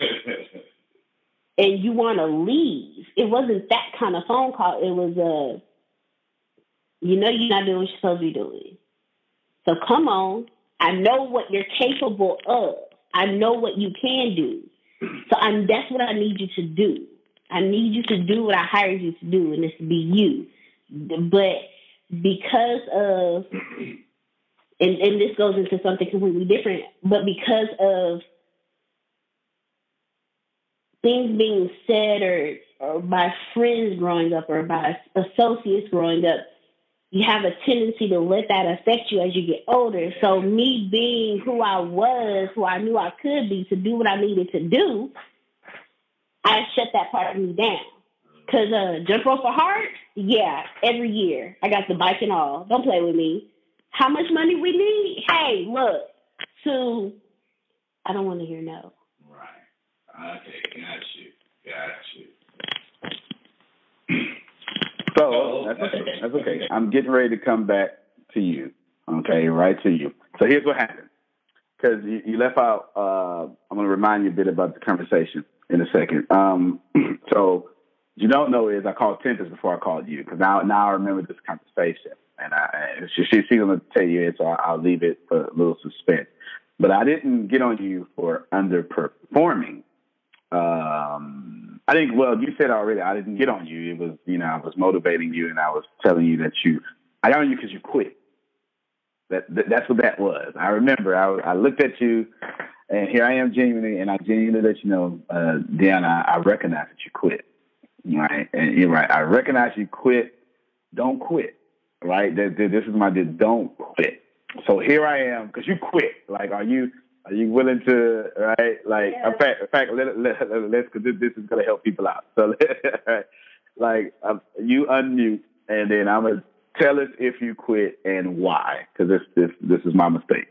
and you want to leave. It wasn't that kind of phone call. It was a, you know you're not doing what you're supposed to be doing. So come on. I know what you're capable of. I know what you can do. So I'm, that's what I need you to do. I need you to do what I hired you to do, and it's to be you. But because of, and, and this goes into something completely different, but because of things being said or, or by friends growing up or by associates growing up, you have a tendency to let that affect you as you get older. So me being who I was, who I knew I could be, to do what I needed to do, I shut that part of me down. Because uh, jump rope for heart, yeah, every year. I got the bike and all. Don't play with me. How much money we need? Hey, look. So I don't want to hear no. Right. Okay, got you. Got you. So that's okay. That's okay. I'm getting ready to come back to you. Okay, right to you. So here's what happened. Because you, you left out. Uh, I'm going to remind you a bit about the conversation in a second. Um, so what you don't know is I called Tempest before I called you. Because now, now I remember this conversation, and I she, she, she's going to tell you it, so I'll leave it for a little suspense. But I didn't get on you for underperforming. Um, I think, well, you said already, I didn't get on you. It was, you know, I was motivating you and I was telling you that you, I got on you because you quit. That, that That's what that was. I remember I, I looked at you and here I am genuinely, and I genuinely let you know, uh, Deanna, I, I recognize that you quit. Right. And you're right. I recognize you quit. Don't quit. Right. This, this is my, don't quit. So here I am, because you quit. Like, are you, Are you willing to, right? Like, yeah. in fact, in fact, let, let, let's, because this, this is going to help people out. So, like uh, you unmute, and then I'm gonna tell us if you quit and why, because this this this is my mistake.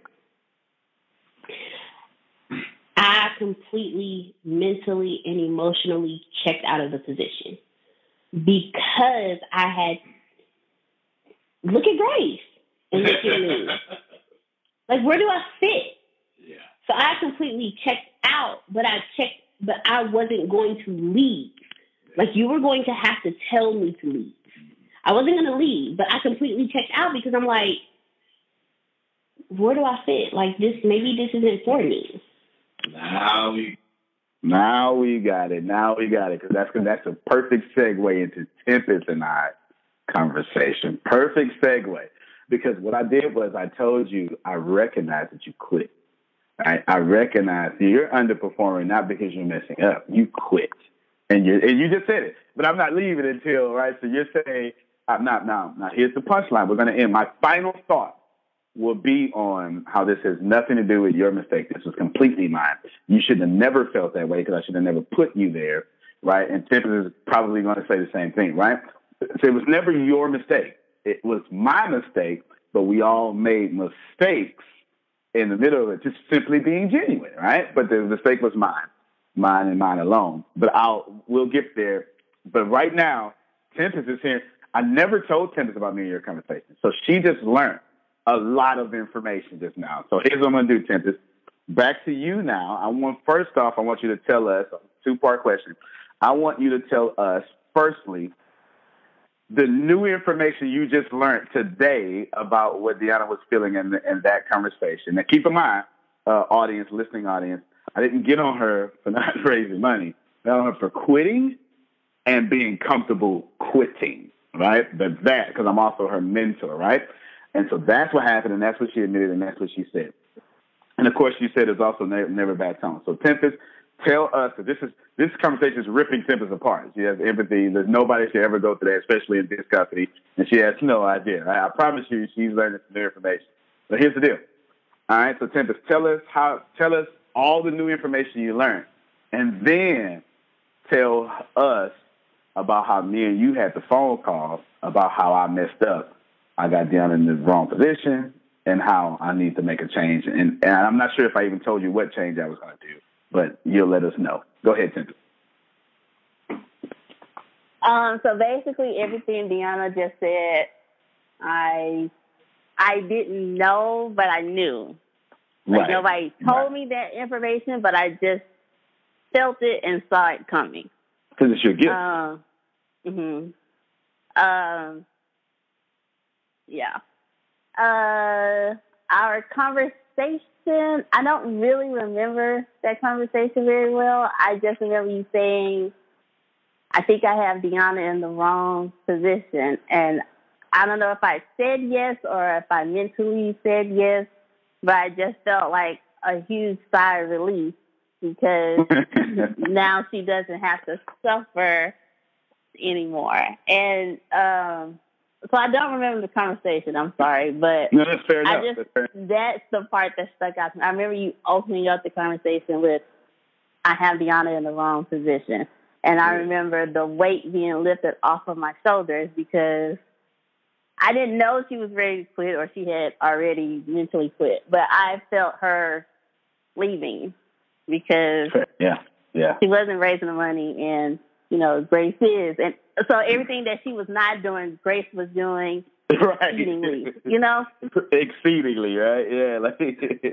I completely mentally and emotionally checked out of the position because I had look at Grace and look at me. Like, where do I fit? Yeah. So I completely checked out, but I checked, but I wasn't going to leave. Like, you were going to have to tell me to leave. I wasn't going to leave, but I completely checked out because I'm like, where do I fit? Like, this, maybe this isn't for me. Now we, now we got it. Now we got it, because that's that's a perfect segue into Tempest and I conversation. Perfect segue, because what I did was I told you I recognized that you quit. I, I recognize you're underperforming not because you're messing up. You quit, and you and you just said it. But I'm not leaving until right. So you're saying I'm not now. Now here's the punchline. We're going to end. My final thought will be on how this has nothing to do with your mistake. This was completely mine. You should have never felt that way, because I should have never put you there, right? And Tempest is probably going to say the same thing, right? So it was never your mistake. It was my mistake, but we all made mistakes in the middle of it, just simply being genuine, right? But the mistake was mine, mine and mine alone. But I'll we'll get there. But right now, Tempest is here. I never told Tempest about me and your conversation, so she just learned a lot of information just now. So here's what I'm going to do, Tempest. Back to you now. I want, first off, I want you to tell us, two-part question. I want you to tell us, firstly, the new information you just learned today about what Deanna was feeling in, the, in that conversation. Now, keep in mind, uh, audience, listening audience, I didn't get on her for not raising money. I got on her for quitting and being comfortable quitting, right? But that, because I'm also her mentor, right? And so that's what happened, and that's what she admitted, and that's what she said. And, of course, she said it's also never, never bad tone. So, Tempest, tell us, that this is this conversation is ripping Tempest apart. She has empathy. There's nobody should ever go through that, especially in this company, and she has no idea. I, I promise you she's learning some new information. But here's the deal. All right, so, Tempest, tell us how. Tell us all the new information you learned, and then tell us about how me and you had the phone call about how I messed up. I got down in the wrong position, and how I need to make a change. And, and I'm not sure if I even told you what change I was going to do, but you'll let us know. Go ahead, Tempest. Um, so basically everything Deanna just said, I I didn't know, but I knew. Like, Right. nobody told Right. me that information, but I just felt it and saw it coming. Because it's your gift. Um, mm-hmm. Um, yeah. Uh, our conversation, I don't really remember that conversation very well. I just remember you saying, I think I have Deanna in the wrong position. And I don't know if I said yes or if I mentally said yes, but I just felt like a huge sigh of relief, because now she doesn't have to suffer anymore. And um, so I don't remember the conversation. I'm sorry, but no, that's fair I enough. just That's fair. that's the part that stuck out to me. I remember you opening up the conversation with, "I have Deanna in the wrong position," and I Yeah. remember the weight being lifted off of my shoulders, because I didn't know she was ready to quit, or she had already mentally quit, but I felt her leaving, because Yeah, yeah. she wasn't raising the money, and, you know, Grace is. And so everything that she was not doing, Grace was doing Right. exceedingly, you know? Exceedingly, right? Yeah. Like,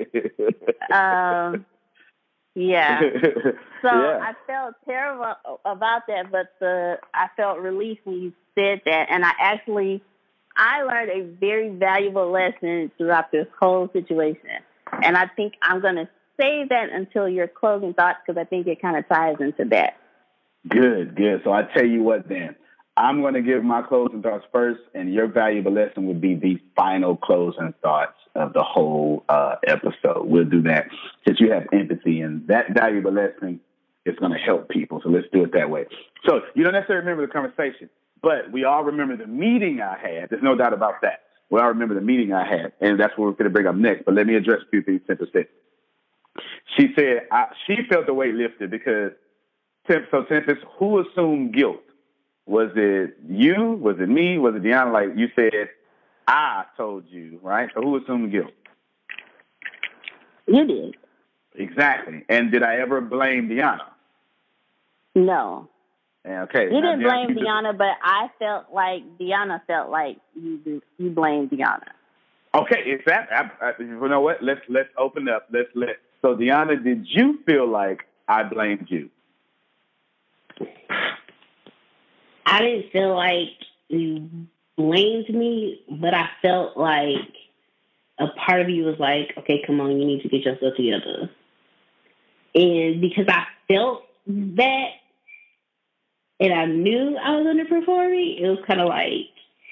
Um, yeah. So yeah. I felt terrible about that, but the I felt relief when you said that. And I actually, I learned a very valuable lesson throughout this whole situation. And I think I'm going to save that until your closing thoughts, because I think it kind of ties into that. Good, good. So I tell you what then. I'm going to give my closing thoughts first, and your valuable lesson would be the final closing thoughts of the whole uh, episode. We'll do that since you have empathy, and that valuable lesson is going to help people. So let's do it that way. So you don't necessarily remember the conversation, but we all remember the meeting I had. There's no doubt about that. We all remember the meeting I had, and that's what we're going to bring up next. But let me address a few things Tempest said. She said I, she felt the weight lifted because, so Tempest, who assumed guilt Was it you? Was it me? Was it Deanna? Like you said, I told you, right? So who assumed guilt? You did. Exactly. And did I ever blame Deanna? No. Okay. You now, didn't Deanna, blame you Deanna, just, but I felt like Deanna felt like you you blamed Deanna. okay, it's that. I, I, you know what? Let's let's open up. Let's let. So Deanna, did you feel like I blamed you? I didn't feel like you blamed me, but I felt like a part of you was like, okay, come on, you need to get yourself together. And because I felt that and I knew I was underperforming, it was kind of like,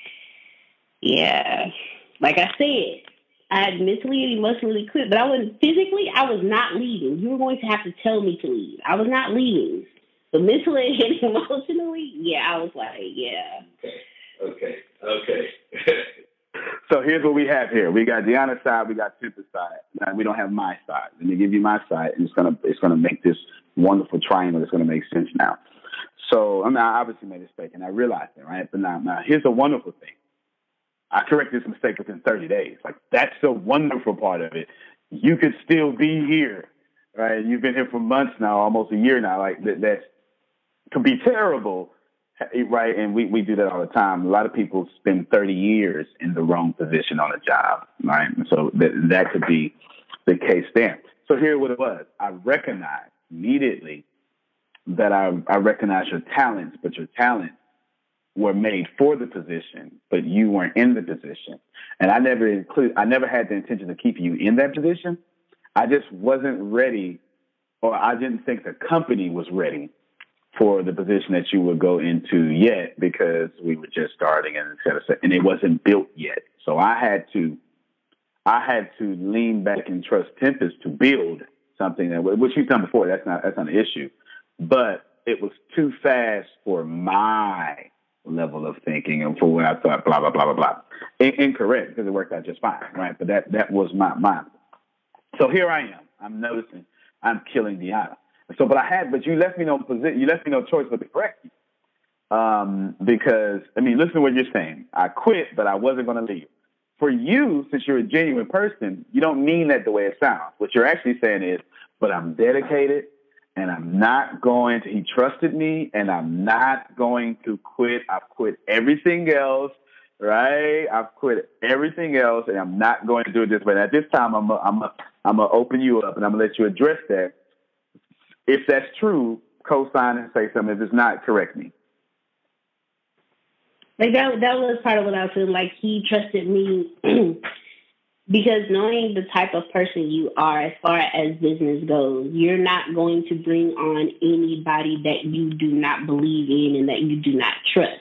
yeah, like I said, I had mentally and emotionally quit, but I wasn't physically, I was not leaving. You were going to have to tell me to leave. I was not leaving. But mentally and emotionally, yeah, I was like, yeah. Okay, okay. So here's what we have here. We got Deanna's side, we got Timpa's side. Now we don't have my side. Let me give you my side, and it's gonna it's gonna make this wonderful triangle. It's gonna make sense now. So I mean, I obviously made a mistake, and I realized it, right? But now, now here's the wonderful thing. I corrected this mistake within thirty days. Like that's the wonderful part of it. You could still be here, right? You've been here for months now, almost a year now. Like that, that could be terrible. Right, and we, we do that all the time. A lot of people spend thirty years in the wrong position on a job, right? And so that that could be the case there. So here what it was. I recognized immediately that I, I recognized your talents, but your talents were made for the position, but you weren't in the position. And I never include, I never had the intention of keeping you in that position. I just wasn't ready, or I didn't think the company was ready for the position that you would go into yet, because we were just starting and et cetera, et cetera, and it wasn't built yet. So I had to, I had to lean back and trust Tempest to build something that, which you've done before. That's not, that's not an issue, but it was too fast for my level of thinking and for what I thought, blah, blah, blah, blah, blah. In- incorrect, because it worked out just fine, right? But that, that was my mind. So here I am. I'm noticing I'm killing Deanna. So, but I had, but you left me no position. You left me no choice but to correct you, um, because I mean, listen to what you're saying. I quit, but I wasn't going to leave. For you, since you're a genuine person, you don't mean that the way it sounds. What you're actually saying is, but I'm dedicated, and I'm not going to. He trusted me, and I'm not going to quit. I've quit everything else, right? I've quit everything else, and I'm not going to do it this way. And at this time, I'm, a, I'm, a, I'm gonna open you up, and I'm gonna let you address that. If that's true, co-sign and say something. If it's not, correct me. Like that, that was part of what I was feeling. Like he trusted me because knowing the type of person you are, as far as business goes, you're not going to bring on anybody that you do not believe in and that you do not trust.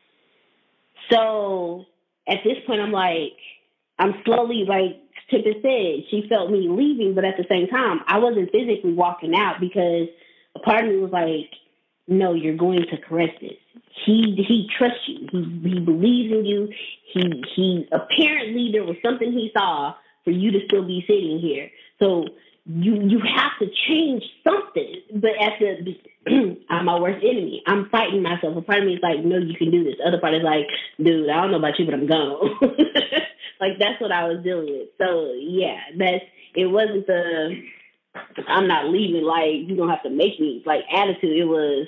So at this point, I'm like, I'm slowly, like Tippa said, she felt me leaving, but at the same time, I wasn't physically walking out because a part of me was like, no, you're going to correct this. He he trusts you. He he believes in you. He he apparently there was something he saw for you to still be sitting here. So you you have to change something. But at the I'm my worst enemy. I'm fighting myself. A part of me is like, no, you can do this. The other part is like, dude, I don't know about you, but I'm gone. Like that's what I was dealing with. So yeah, that's it wasn't the I'm not leaving, like you don't have to make me like attitude. It was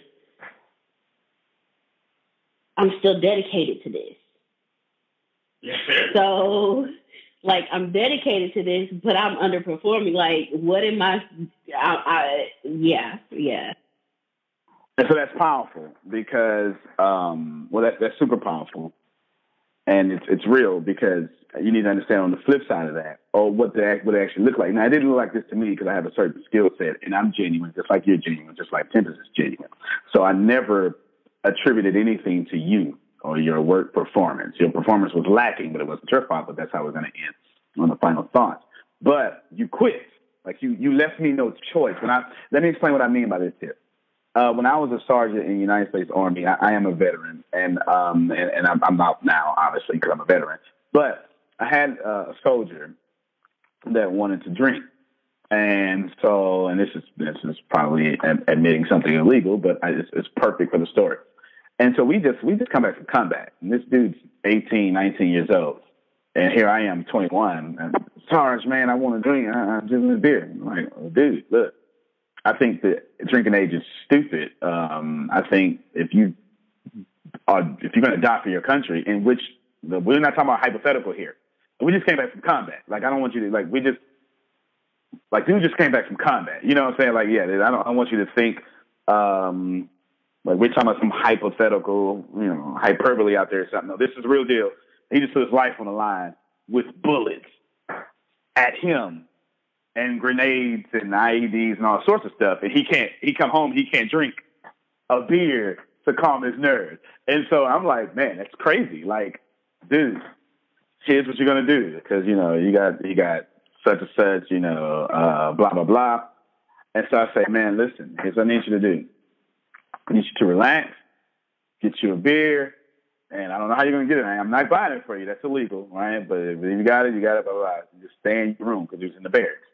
I'm still dedicated to this. Yes, so like I'm dedicated to this, but I'm underperforming. Like what am I, I, I yeah, yeah. And so that's powerful because, um, well, that, that's super powerful. And it's it's real because you need to understand on the flip side of that, or what the what it actually looked like. Now, it didn't look like this to me because I have a certain skill set, and I'm genuine, just like you're genuine, just like Tempest is genuine. So I never attributed anything to you or your work performance. Your performance was lacking, but it wasn't your fault. But that's how we're going to end on the final thoughts. But you quit, like you you left me no choice. When I let me explain what I mean by this tip. Uh, when I was a sergeant in the United States Army, I, I am a veteran, and um, and, and I'm, I'm out now, obviously, because I'm a veteran. But I had uh, a soldier that wanted to drink, and so, and this is this is probably admitting something illegal, but I, it's, it's perfect for the story. And so we just we just come back from combat. And this dude's eighteen, nineteen years old. And here I am, twenty-one. And, Sarge, man, I want to drink. I, I'm just a beer. I'm like, oh, dude, look, I think that drinking age is stupid. Um, I think if you are, if you're going to die for your country, in which the, we're not talking about hypothetical here. We just came back from combat. Like, I don't want you to, like, we just, like, dude just came back from combat. You know what I'm saying? Like, yeah, I don't, I want you to think, um, like, we're talking about some hypothetical, you know, hyperbole out there or something. No, this is the real deal. He just put his life on the line with bullets at him and grenades and I E Ds and all sorts of stuff. And he can't, he come home, he can't drink a beer to calm his nerves. And so I'm like, man, that's crazy. Like, dude, here's what you're going to do. Because, you know, you got, you got such and such, you know, uh, blah, blah, blah. And so I say, man, listen, here's what I need you to do. I need you to relax, get you a beer, and I don't know how you're going to get it. I'm not buying it for you. That's illegal, right? But if you got it, you got it, blah, blah, blah. Just stay in your room because he was in the barracks.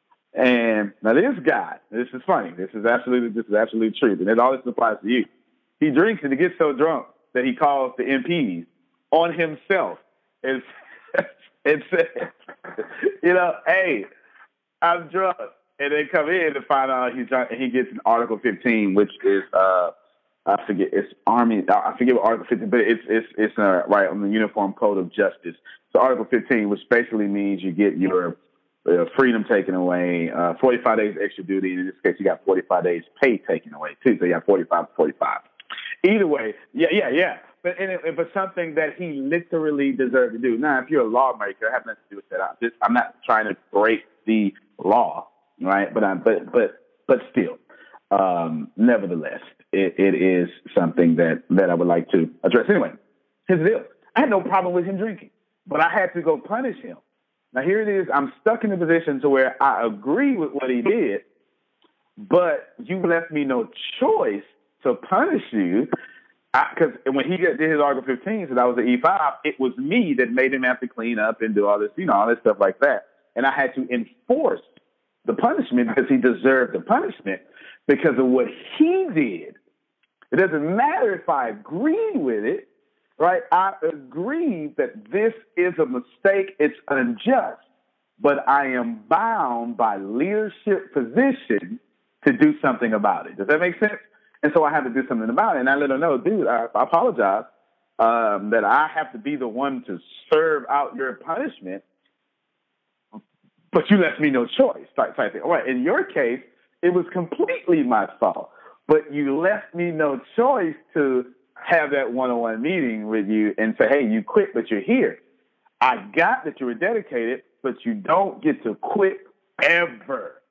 And now this guy, this is funny. This is absolutely, this is absolute truth. And it all this applies to you. He drinks and he gets so drunk that he calls the M Ps on himself and, and says, you know, hey, I'm drunk. And they come in to find out he's drunk, and he gets an Article fifteen, which is, uh, I forget, it's Army, I forget what Article fifteen, but it's, it's, it's uh, right on the Uniform Code of Justice. So Article fifteen, which basically means you get your uh, freedom taken away, uh, forty-five days extra duty. In this case, you got forty-five days pay taken away, too. So you got forty-five, forty-five. Either way, yeah, yeah, yeah. But and it, but something that he literally deserved to do. Now, if you're a lawmaker, I have nothing to do with that. I'm just, I'm not trying to break the law, right? But I, but but but still, um, nevertheless, it, it is something that that I would like to address. Anyway, here's the deal. I had no problem with him drinking, but I had to go punish him. Now here it is. I'm stuck in a position to where I agree with what he did, but you left me no choice to punish you. Because when he did his Article fifteen, so that was the E five, it was me that made him have to clean up and do all this, you know, all this stuff like that. And I had to enforce the punishment because he deserved the punishment because of what he did. It doesn't matter if I agree with it, right? I agree that this is a mistake. It's unjust, but I am bound by leadership position to do something about it. Does that make sense? And so I had to do something about it. And I let him know, dude, I, I apologize um, that I have to be the one to serve out your punishment, but you left me no choice. Type, type thing. All right, in your case, it was completely my fault, but you left me no choice to have that one-on-one meeting with you and say, hey, you quit, but you're here. I got that you were dedicated, but you don't get to quit ever,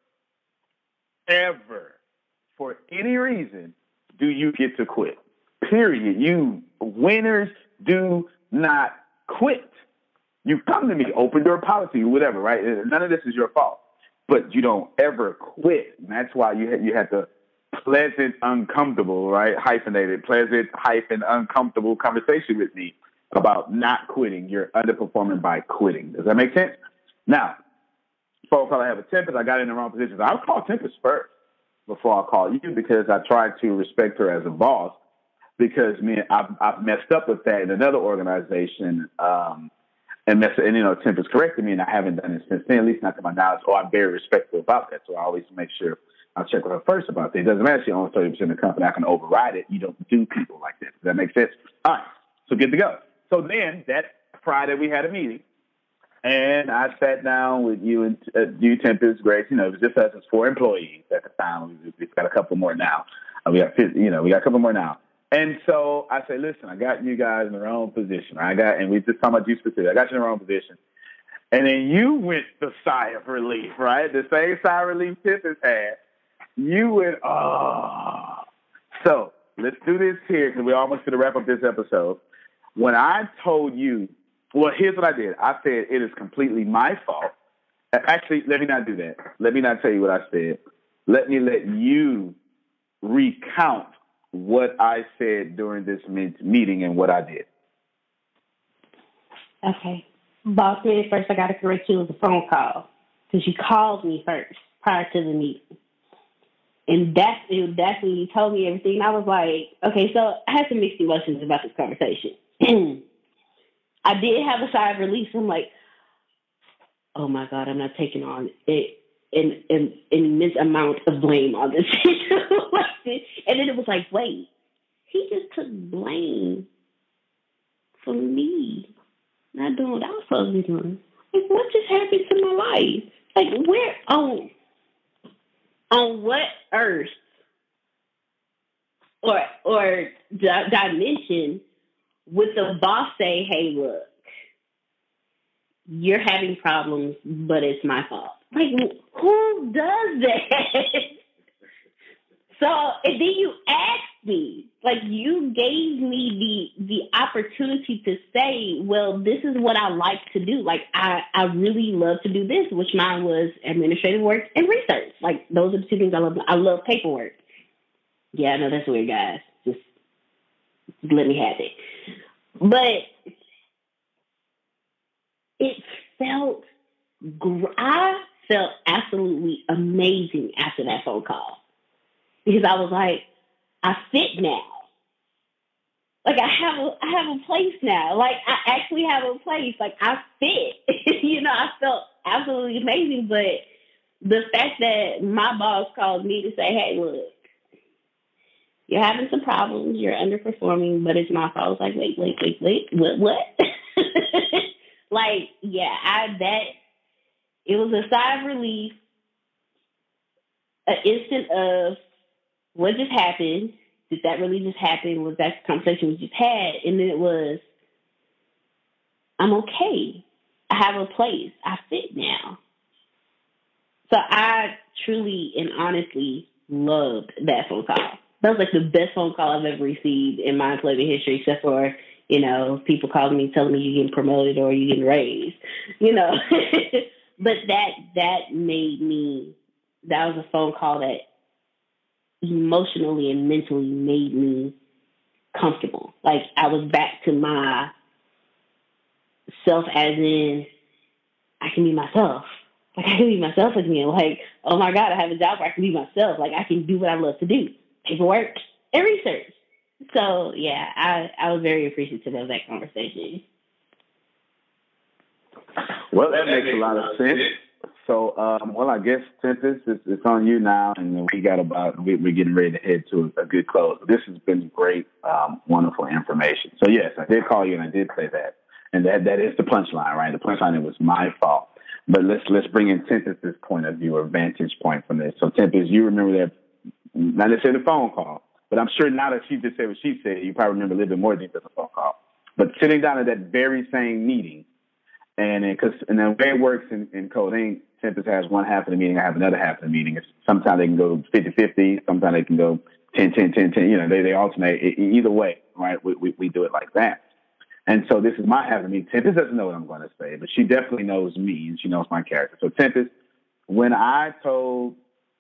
ever. For any reason, do you get to quit? Period. You winners do not quit. You come to me, open door policy, whatever, right? None of this is your fault, but you don't ever quit. And that's why you had, you had the pleasant, uncomfortable, right? Hyphenated, pleasant, hyphen, uncomfortable conversation with me about not quitting. You're underperforming by quitting. Does that make sense? Now, folks, I have a Tempest. I got in the wrong position. I'll call Tempest first before I call you because I tried to respect her as a boss because, man, I've, I've messed up with that in another organization um, and, mess, and, you know, Tempest corrected me, and I haven't done it since then, at least not to my knowledge. So I'm very respectful about that. So I always make sure I'll check with her first about that. It doesn't matter if she owns thirty percent of the company. I can override it. You don't do people like that. Does that make sense? All right. So good to go. So then that Friday we had a meeting. And I sat down with you and uh, you, Tempest, Grace. You know, it was just us as four employees at the time. We've got a couple more now. Uh, we got, you know, we got a couple more now. And so I say, listen, I got you guys in the wrong position. I got, and we just talking about you specifically. I got you in the wrong position. And then you went the sigh of relief, right? The same sigh of relief Tempest had. You went, oh. So let's do this here because we're almost going to wrap up this episode. When I told you. Well, here's what I did. I said it is completely my fault. Actually, let me not do that. Let me not tell you what I said. Let me let you recount what I said during this meeting and what I did. Okay. Boss man, first I got to correct you. It was a phone call because you called me first prior to the meeting. And that's, that's when you told me everything. And I was like, okay, so I had some mixed emotions about this conversation. I did have a sigh of relief. I'm like, oh my God, I'm not taking on it. An, an, an immense amount of blame on this situation. And then it was like, wait, he just took blame for me not doing what I was supposed to be doing. Like, what just happened to my life? Like, where, on, on what earth or, or di- dimension would the boss say, hey, look, you're having problems, but it's my fault? Like, who does that? So, and then you asked me, like, you gave me the the opportunity to say, well, this is what I like to do. Like, I, I really love to do this, which mine was administrative work and research. Like, those are the two things I love. I love paperwork. Yeah, I know that's weird, guys. Just, just let me have it. But it felt, gr- I felt absolutely amazing after that phone call. Because I was like, I fit now. Like, I have a, I have a place now. Like, I actually have a place. Like, I fit. You know, I felt absolutely amazing. But the fact that my boss called me to say, hey, look, you're having some problems. You're underperforming, but it's my fault. I was like, wait, wait, wait, wait. What? What? Like, yeah, I, that, it was a sigh of relief, an instant of, what just happened? Did that really just happen? Was that the conversation we just had? And then it was, I'm okay. I have a place. I fit now. So I truly and honestly loved that phone call. That was like the best phone call I've ever received in my employment history, except for, you know, people calling me, telling me you're getting promoted or you're getting raised, you know. But that, that made me, that was a phone call that emotionally and mentally made me comfortable. Like, I was back to my self, as in I can be myself. Like, I can be myself again. Like, oh my God, I have a job where I can be myself. Like, I can do what I love to do. Paperwork and research. So yeah, I, I was very appreciative of that conversation. Well, that makes a lot of sense. So, um, well, I guess Tempest, it's, it's on you now, and we got about we, we're getting ready to head to a good close. This has been great, um, wonderful information. So, yes, I did call you, and I did say that, and that that is the punchline, right? The punchline, it was my fault. But let's let's bring in Tempest's point of view or vantage point from this. So, Tempest, you remember that, not necessarily the phone call, but I'm sure now that she just said what she said, you probably remember a little bit more than just a phone call. But sitting down at that very same meeting. And because and the way it works in, in coding, Tempest has one half of the meeting, I have another half of the meeting. It's, sometimes they can go fifty-fifty, sometimes they can go ten ten ten ten. You know, they, they alternate. It, either way, right? We, we we do it like that. And so this is my half of the meeting. Tempest doesn't know what I'm going to say, but she definitely knows me and she knows my character. So Tempest, when I told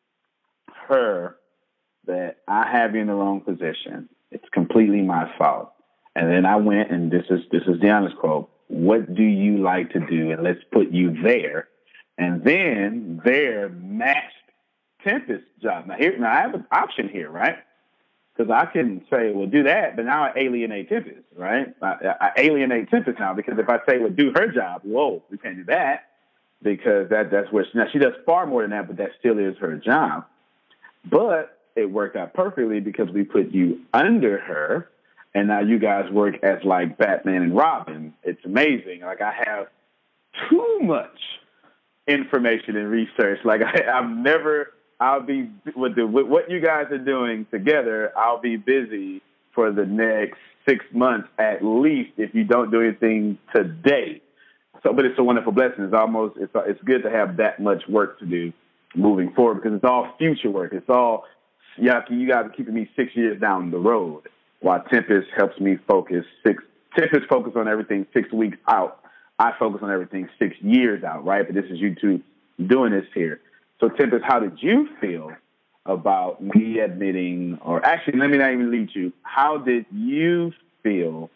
her that I have you in the wrong position, it's completely my fault. And then I went, and this is this is the honest quote. What do you like to do? And let's put you there. And then there matched Tempest's job. Now, here, now I have an option here, right? Because I can say, well, do that, but now I alienate Tempest, right? I, I alienate Tempest now because if I say, well, do her job, whoa, we can't do that because that that's where she, now she does far more than that, but that still is her job. But it worked out perfectly because we put you under her. And now you guys work as like Batman and Robin. It's amazing. Like I have too much information and research. Like I, I've never, I'll be with the with what you guys are doing together. I'll be busy for the next six months at least if you don't do anything today. So, but it's a wonderful blessing. It's almost it's it's good to have that much work to do moving forward because it's all future work. It's all yeah. You guys are keeping me six years down the road. While Tempest helps me focus six, Tempest focus on everything six weeks out. I focus on everything six years out, right? But this is you two doing this here. So Tempest, how did you feel about me admitting, or actually, let me not even lead you. How did you feel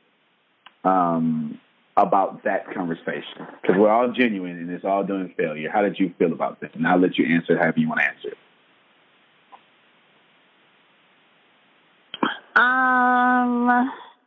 um, about that conversation? Because we're all genuine and it's all doing failure. How did you feel about this? And I'll let you answer however you want to answer it. Um,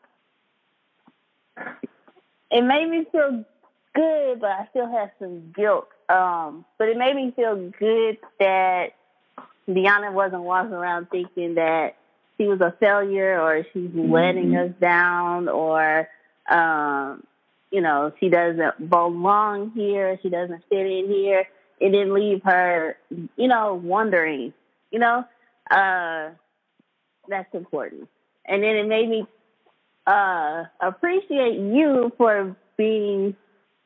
it made me feel good, but I still have some guilt. Um, but it made me feel good that Deanna wasn't walking around thinking that she was a failure or she's letting Mm-hmm. us down or, um, you know, she doesn't belong here, she doesn't fit in here. It didn't leave her, you know, wondering, you know, uh, that's important. And then it made me uh, appreciate you for being,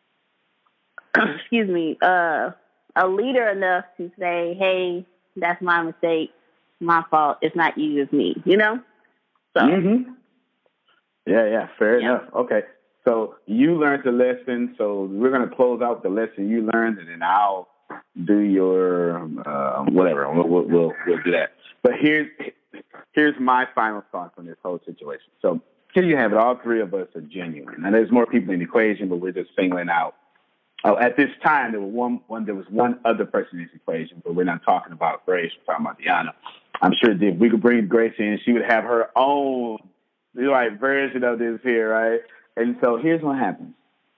excuse me, uh, a leader enough to say, hey, that's my mistake, my fault. It's not you, it's me, you know? So. Mm-hmm. Yeah, yeah, fair Yeah. enough. Okay, so you learned the lesson, so we're going to close out the lesson you learned, and then I'll do your uh, whatever. We'll, we'll, we'll, we'll do that. But here's here's my final thoughts on this whole situation. So here you have it. All three of us are genuine. And there's more people in the equation, but we're just singling out. Oh, at this time, there was one, one. There was one other person in this equation, but we're not talking about Grace. We're talking about Deanna. I'm sure if we could bring Grace in, she would have her own like version of this here, right? And so here's what happens.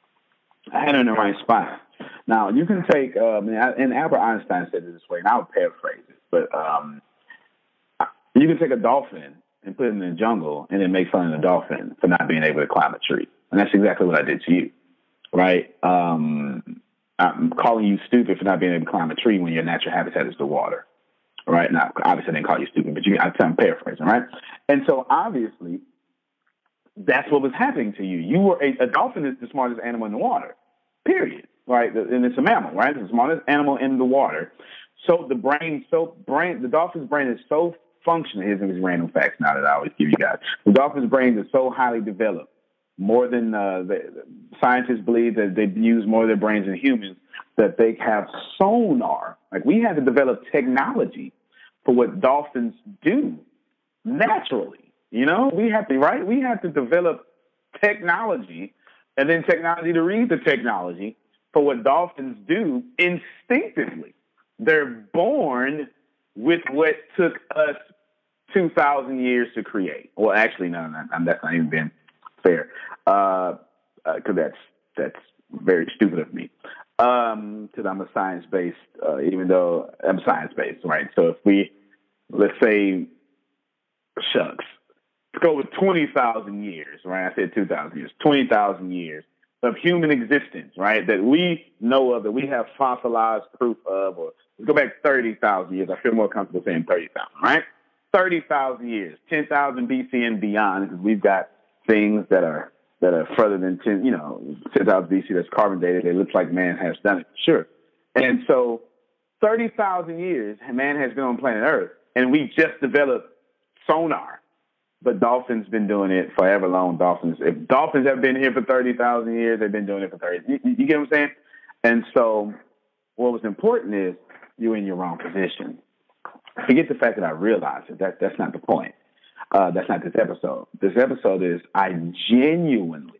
I had her in the right spot. Now you can take, um, and Albert Einstein said it this way, and I'll paraphrase it, but um, you can take a dolphin and put it in the jungle, and then make fun of the dolphin for not being able to climb a tree, and that's exactly what I did to you. Right? Um, I'm calling you stupid for not being able to climb a tree when your natural habitat is the water. Right? Now, obviously, I didn't call you stupid, but you, I'm paraphrasing, right? And so, obviously, that's what was happening to you. You were a, a dolphin is the smartest animal in the water, period. Right? And it's a mammal, right? It's the smartest animal in the water. So the brain, so brain, the dolphin's brain is so functional. Here's these random facts now that I always give you guys. The dolphin's brain is so highly developed. More than uh, the, scientists believe that they use more of their brains than humans, that they have sonar. Like we had to develop technology for what dolphins do naturally. You know, we have to, right? We have to develop technology and then technology to read the technology for what dolphins do instinctively. They're born with what took us two thousand years to create. Well, actually, no, no, no that's not even been fair, because uh, uh, that's that's very stupid of me. Because um, I'm a science based, uh, even though I'm science based, right? So if we, let's say, shucks, let's go with twenty thousand years, right? I said two thousand years, twenty thousand years of human existence, right? That we know of, that we have fossilized proof of, or let's go back thirty thousand years. I feel more comfortable saying thirty thousand, right? thirty thousand years, ten thousand B C and beyond, because we've got things that are that are further than ten, you know, ten thousand B C that's carbon dated. It looks like man has done it, sure. And so, thirty thousand years, man has been on planet Earth, and we just developed sonar. But dolphins been doing it forever long. Dolphins, if dolphins have been here for thirty thousand years, they've been doing it for thirty. You, you get what I'm saying? And so, what was important is you're in your wrong position. Forget the fact that I realized it. That that's not the point. Uh, that's not this episode. This episode is I genuinely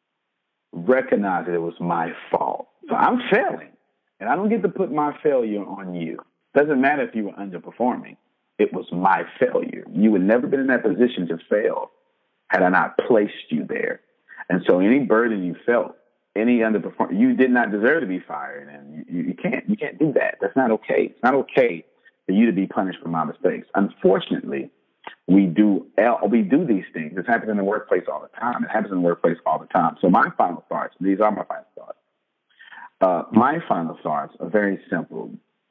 recognize that it was my fault. So I'm failing, and I don't get to put my failure on you. Doesn't matter if you were underperforming. It was my failure. You would never been in that position to fail had I not placed you there. And so any burden you felt, any underperformance, you did not deserve to be fired, and you, you can't you can't do that. That's not okay. It's not okay for you to be punished for my mistakes. Unfortunately, we do we do these things. This happens in the workplace all the time. It happens in the workplace all the time. So my final thoughts, these are my final thoughts. Uh, my final thoughts are very simple.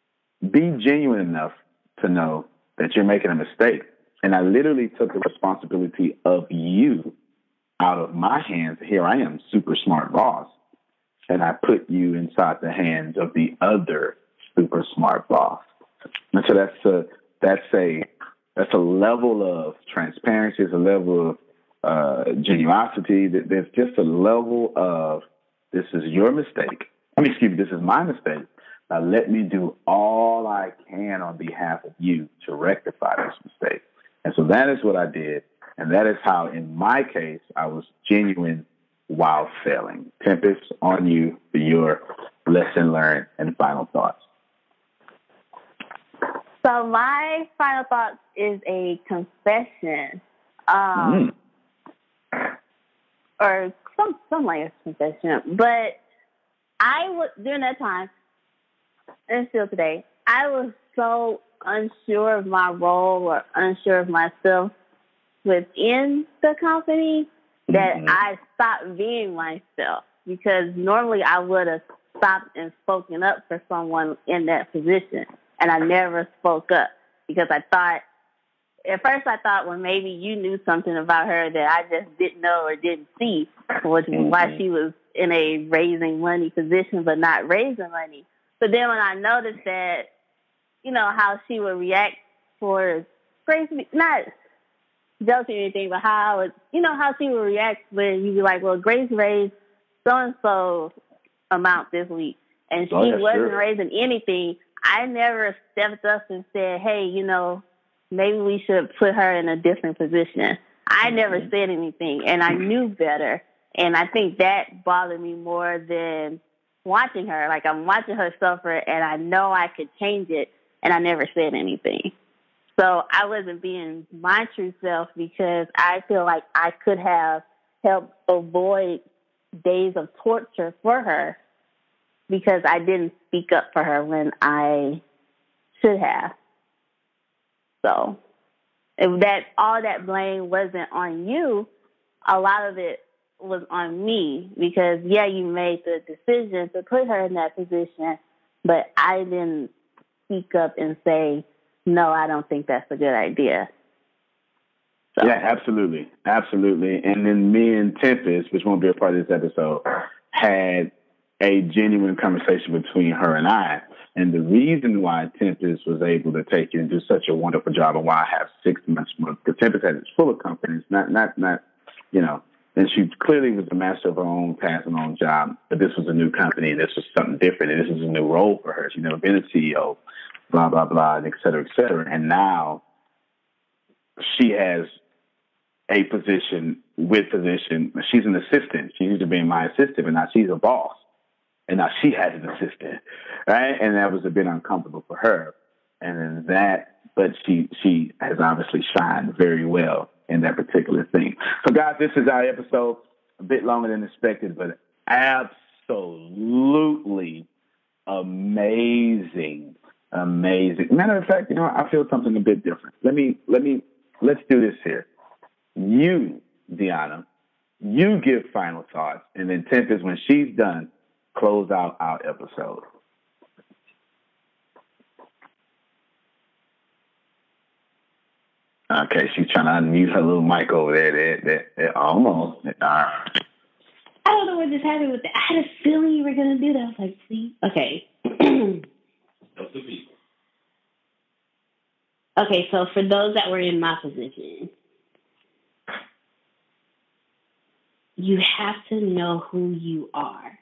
Be genuine enough to know that you're making a mistake. And I literally took the responsibility of you out of my hands. Here I am, super smart boss. And I put you inside the hands of the other super smart boss. And so that's a, that's a, that's a level of transparency. It's a level of uh, genuosity. There's just a level of, this is your mistake. I mean, excuse me, this is my mistake. Now let me do all I can on behalf of you to rectify this mistake. And so that is what I did. And that is how, in my case, I was genuine while failing. Tempest, on you for your lesson learned and final thoughts. So my final thoughts is a confession. Um, mm. Or some, some like a confession. But I was, during that time, and still today, I was so unsure of my role or unsure of myself within the company that mm-hmm. I stopped being myself, because normally I would have stopped and spoken up for someone in that position, and I never spoke up because I thought, at first I thought, well, maybe you knew something about her that I just didn't know or didn't see, which was mm-hmm. why she was in a raising money position but not raising money. But then when I noticed that, you know, how she would react for Grace, not jealousy or anything, but how, it, you know, how she would react when you'd be like, well, Grace raised so-and-so amount this week, and she oh, yeah, wasn't sure. raising anything. I never stepped up and said, hey, you know, maybe we should put her in a different position. I mm-hmm. never said anything, and I knew better. And I think that bothered me more than watching her. Like, I'm watching her suffer, and I know I could change it, and I never said anything. So I wasn't being my true self because I feel like I could have helped avoid days of torture for her because I didn't speak up for her when I should have. So if that all that blame wasn't on you, a lot of it was on me because, yeah, you made the decision to put her in that position, but I didn't speak up and say, no, I don't think that's a good idea. So. Yeah, absolutely. Absolutely. And then me and Tempest, which won't be a part of this episode, had a genuine conversation between her and I. And the reason why Tempest was able to take it and do such a wonderful job and why I have six months more, because Tempest has full of confidence, not, not, not, you know, and she clearly was the master of her own path and own job, but this was a new company. This was something different. And this was a new role for her. She'd never been a C E O, blah, blah, blah, and et cetera, et cetera. And now she has a position with position. She's an assistant. She used to be my assistant, but now she's a boss. And now she has an assistant, right? And that was a bit uncomfortable for her. And then that, but she she has obviously shined very well in that particular thing. So, guys, this is our episode. A bit longer than expected, but absolutely amazing, amazing. Matter of fact, you know, I feel something a bit different. Let me, let me, let's do this here. You, Deanna, you give final thoughts, and then Tempest, when she's done, close out our episode. Okay, she's trying to unmute her little mic over there. That, that, that almost. All right. I don't know what just happened with that. I had a feeling you were going to do that. I was like, see? Okay. Okay, so for those that were in my position, you have to know who you are.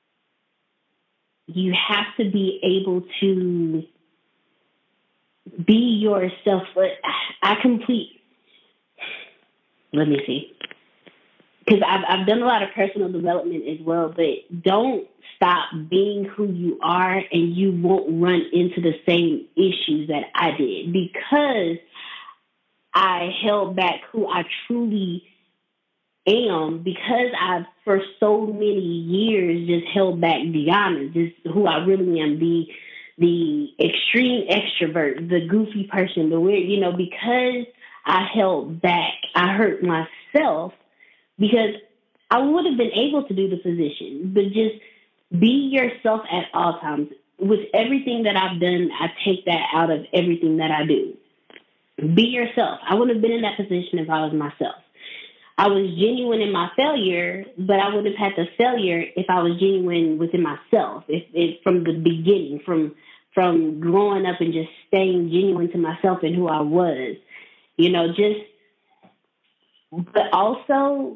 You have to be able to be yourself. I complete. Let me see. Because I've, I've done a lot of personal development as well, but don't stop being who you are and you won't run into the same issues that I did, because I held back who I truly am, because I've for so many years just held back Deanna, just who I really am, the the extreme extrovert, the goofy person, the weird, you know, because I held back, I hurt myself. Because I would have been able to do the position, but just be yourself at all times. With everything that I've done, I take that out of everything that I do. Be yourself. I wouldn't have been in that position if I was myself. I was genuine in my failure, but I wouldn't have had the failure if I was genuine within myself. If, if from the beginning, from from growing up and just staying genuine to myself and who I was, you know, just. But also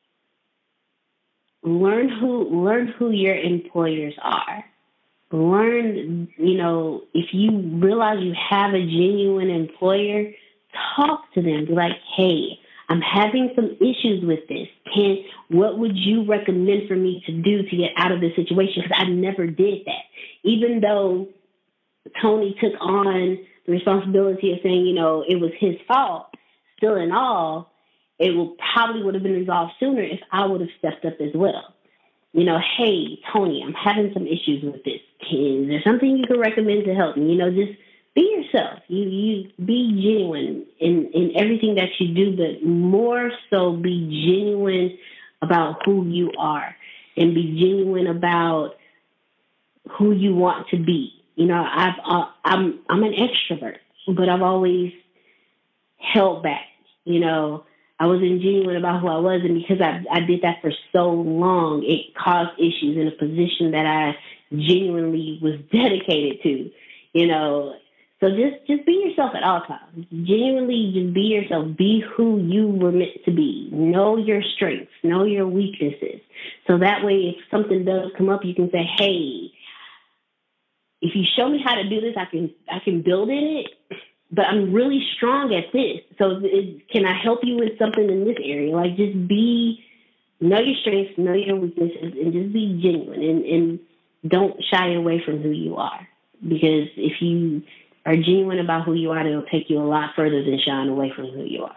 learn who learn who your employers are. Learn, you know, if you realize you have a genuine employer, talk to them. Be like, hey, I'm having some issues with this. Can what would you recommend for me to do to get out of this situation? Because I never did that. Even though Tony took on the responsibility of saying, you know, it was his fault, still in all, it will probably would have been resolved sooner if I would have stepped up as well. You know, hey, Tony, I'm having some issues with this. Is there something you can recommend to help me? You know, just be yourself. You you be genuine in, in everything that you do, but more so be genuine about who you are and be genuine about who you want to be. You know, I've uh, I'm I'm an extrovert, but I've always held back. You know, I wasn't genuine about who I was, and because I I did that for so long, it caused issues in a position that I genuinely was dedicated to. You know, so just just be yourself at all times. Genuinely, just be yourself. Be who you were meant to be. Know your strengths. Know your weaknesses. So that way, if something does come up, you can say, "Hey, if you show me how to do this, I can I can build in it, but I'm really strong at this. So it, can I help you with something in this area?" Like, just be, know your strengths, know your weaknesses, and just be genuine. And, and don't shy away from who you are. Because if you are genuine about who you are, it'll take you a lot further than shying away from who you are.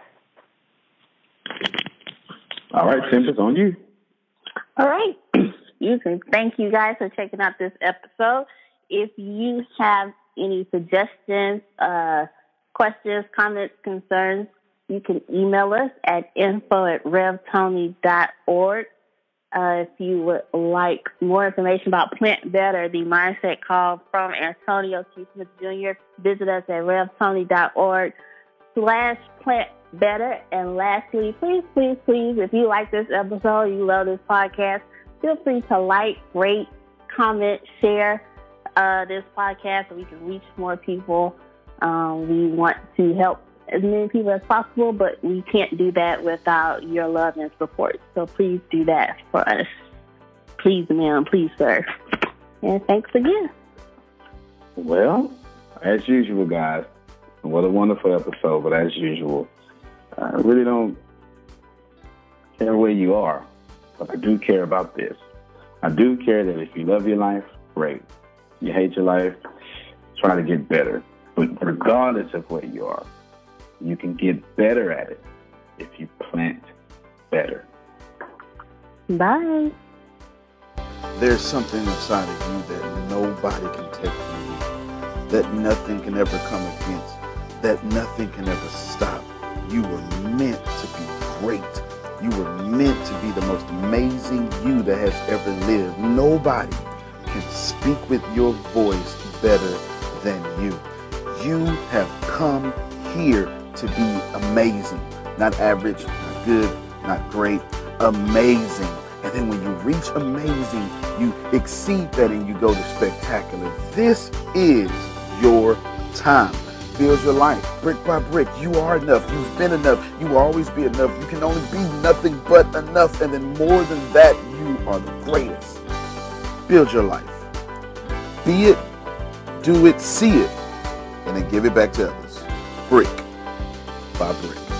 All right, Tim, it's on you. All right. You can thank you guys for checking out this episode. If you have any suggestions, uh, questions, comments, concerns, you can email us at info at revtony dot org. Uh, if you would like more information about Plant Better, the mindset call from Antonio T. Smith Junior, visit us at revtony dot org slash Plant Better. And lastly, please, please, please, if you like this episode, you love this podcast, feel free to like, rate, comment, share uh, this podcast so we can reach more people. Um, we want to help as many people as possible, but we can't do that without your love and support. So please do that for us. Please, ma'am. Please, sir. And thanks again. Well, as usual, guys, what a wonderful episode. But as usual, I really don't care where you are, but I do care about this. I do care that if you love your life, great. You hate your life, try to get better. But regardless of where you are, you can get better at it if you plant better. Bye. There's something inside of you that nobody can take from you, that nothing can ever come against, that nothing can ever stop. You were meant to be great. You were meant to be the most amazing you that has ever lived. Nobody can speak with your voice better than you. You have come here to be amazing. Not average, not good, not great, amazing. And then when you reach amazing, you exceed that and you go to spectacular. This is your time. Build your life brick by brick. You are enough. You've been enough. You will always be enough. You can only be nothing but enough. And then more than that, you are the greatest. Build your life. Be it, do it, see it, and then give it back to others. Brick by brick.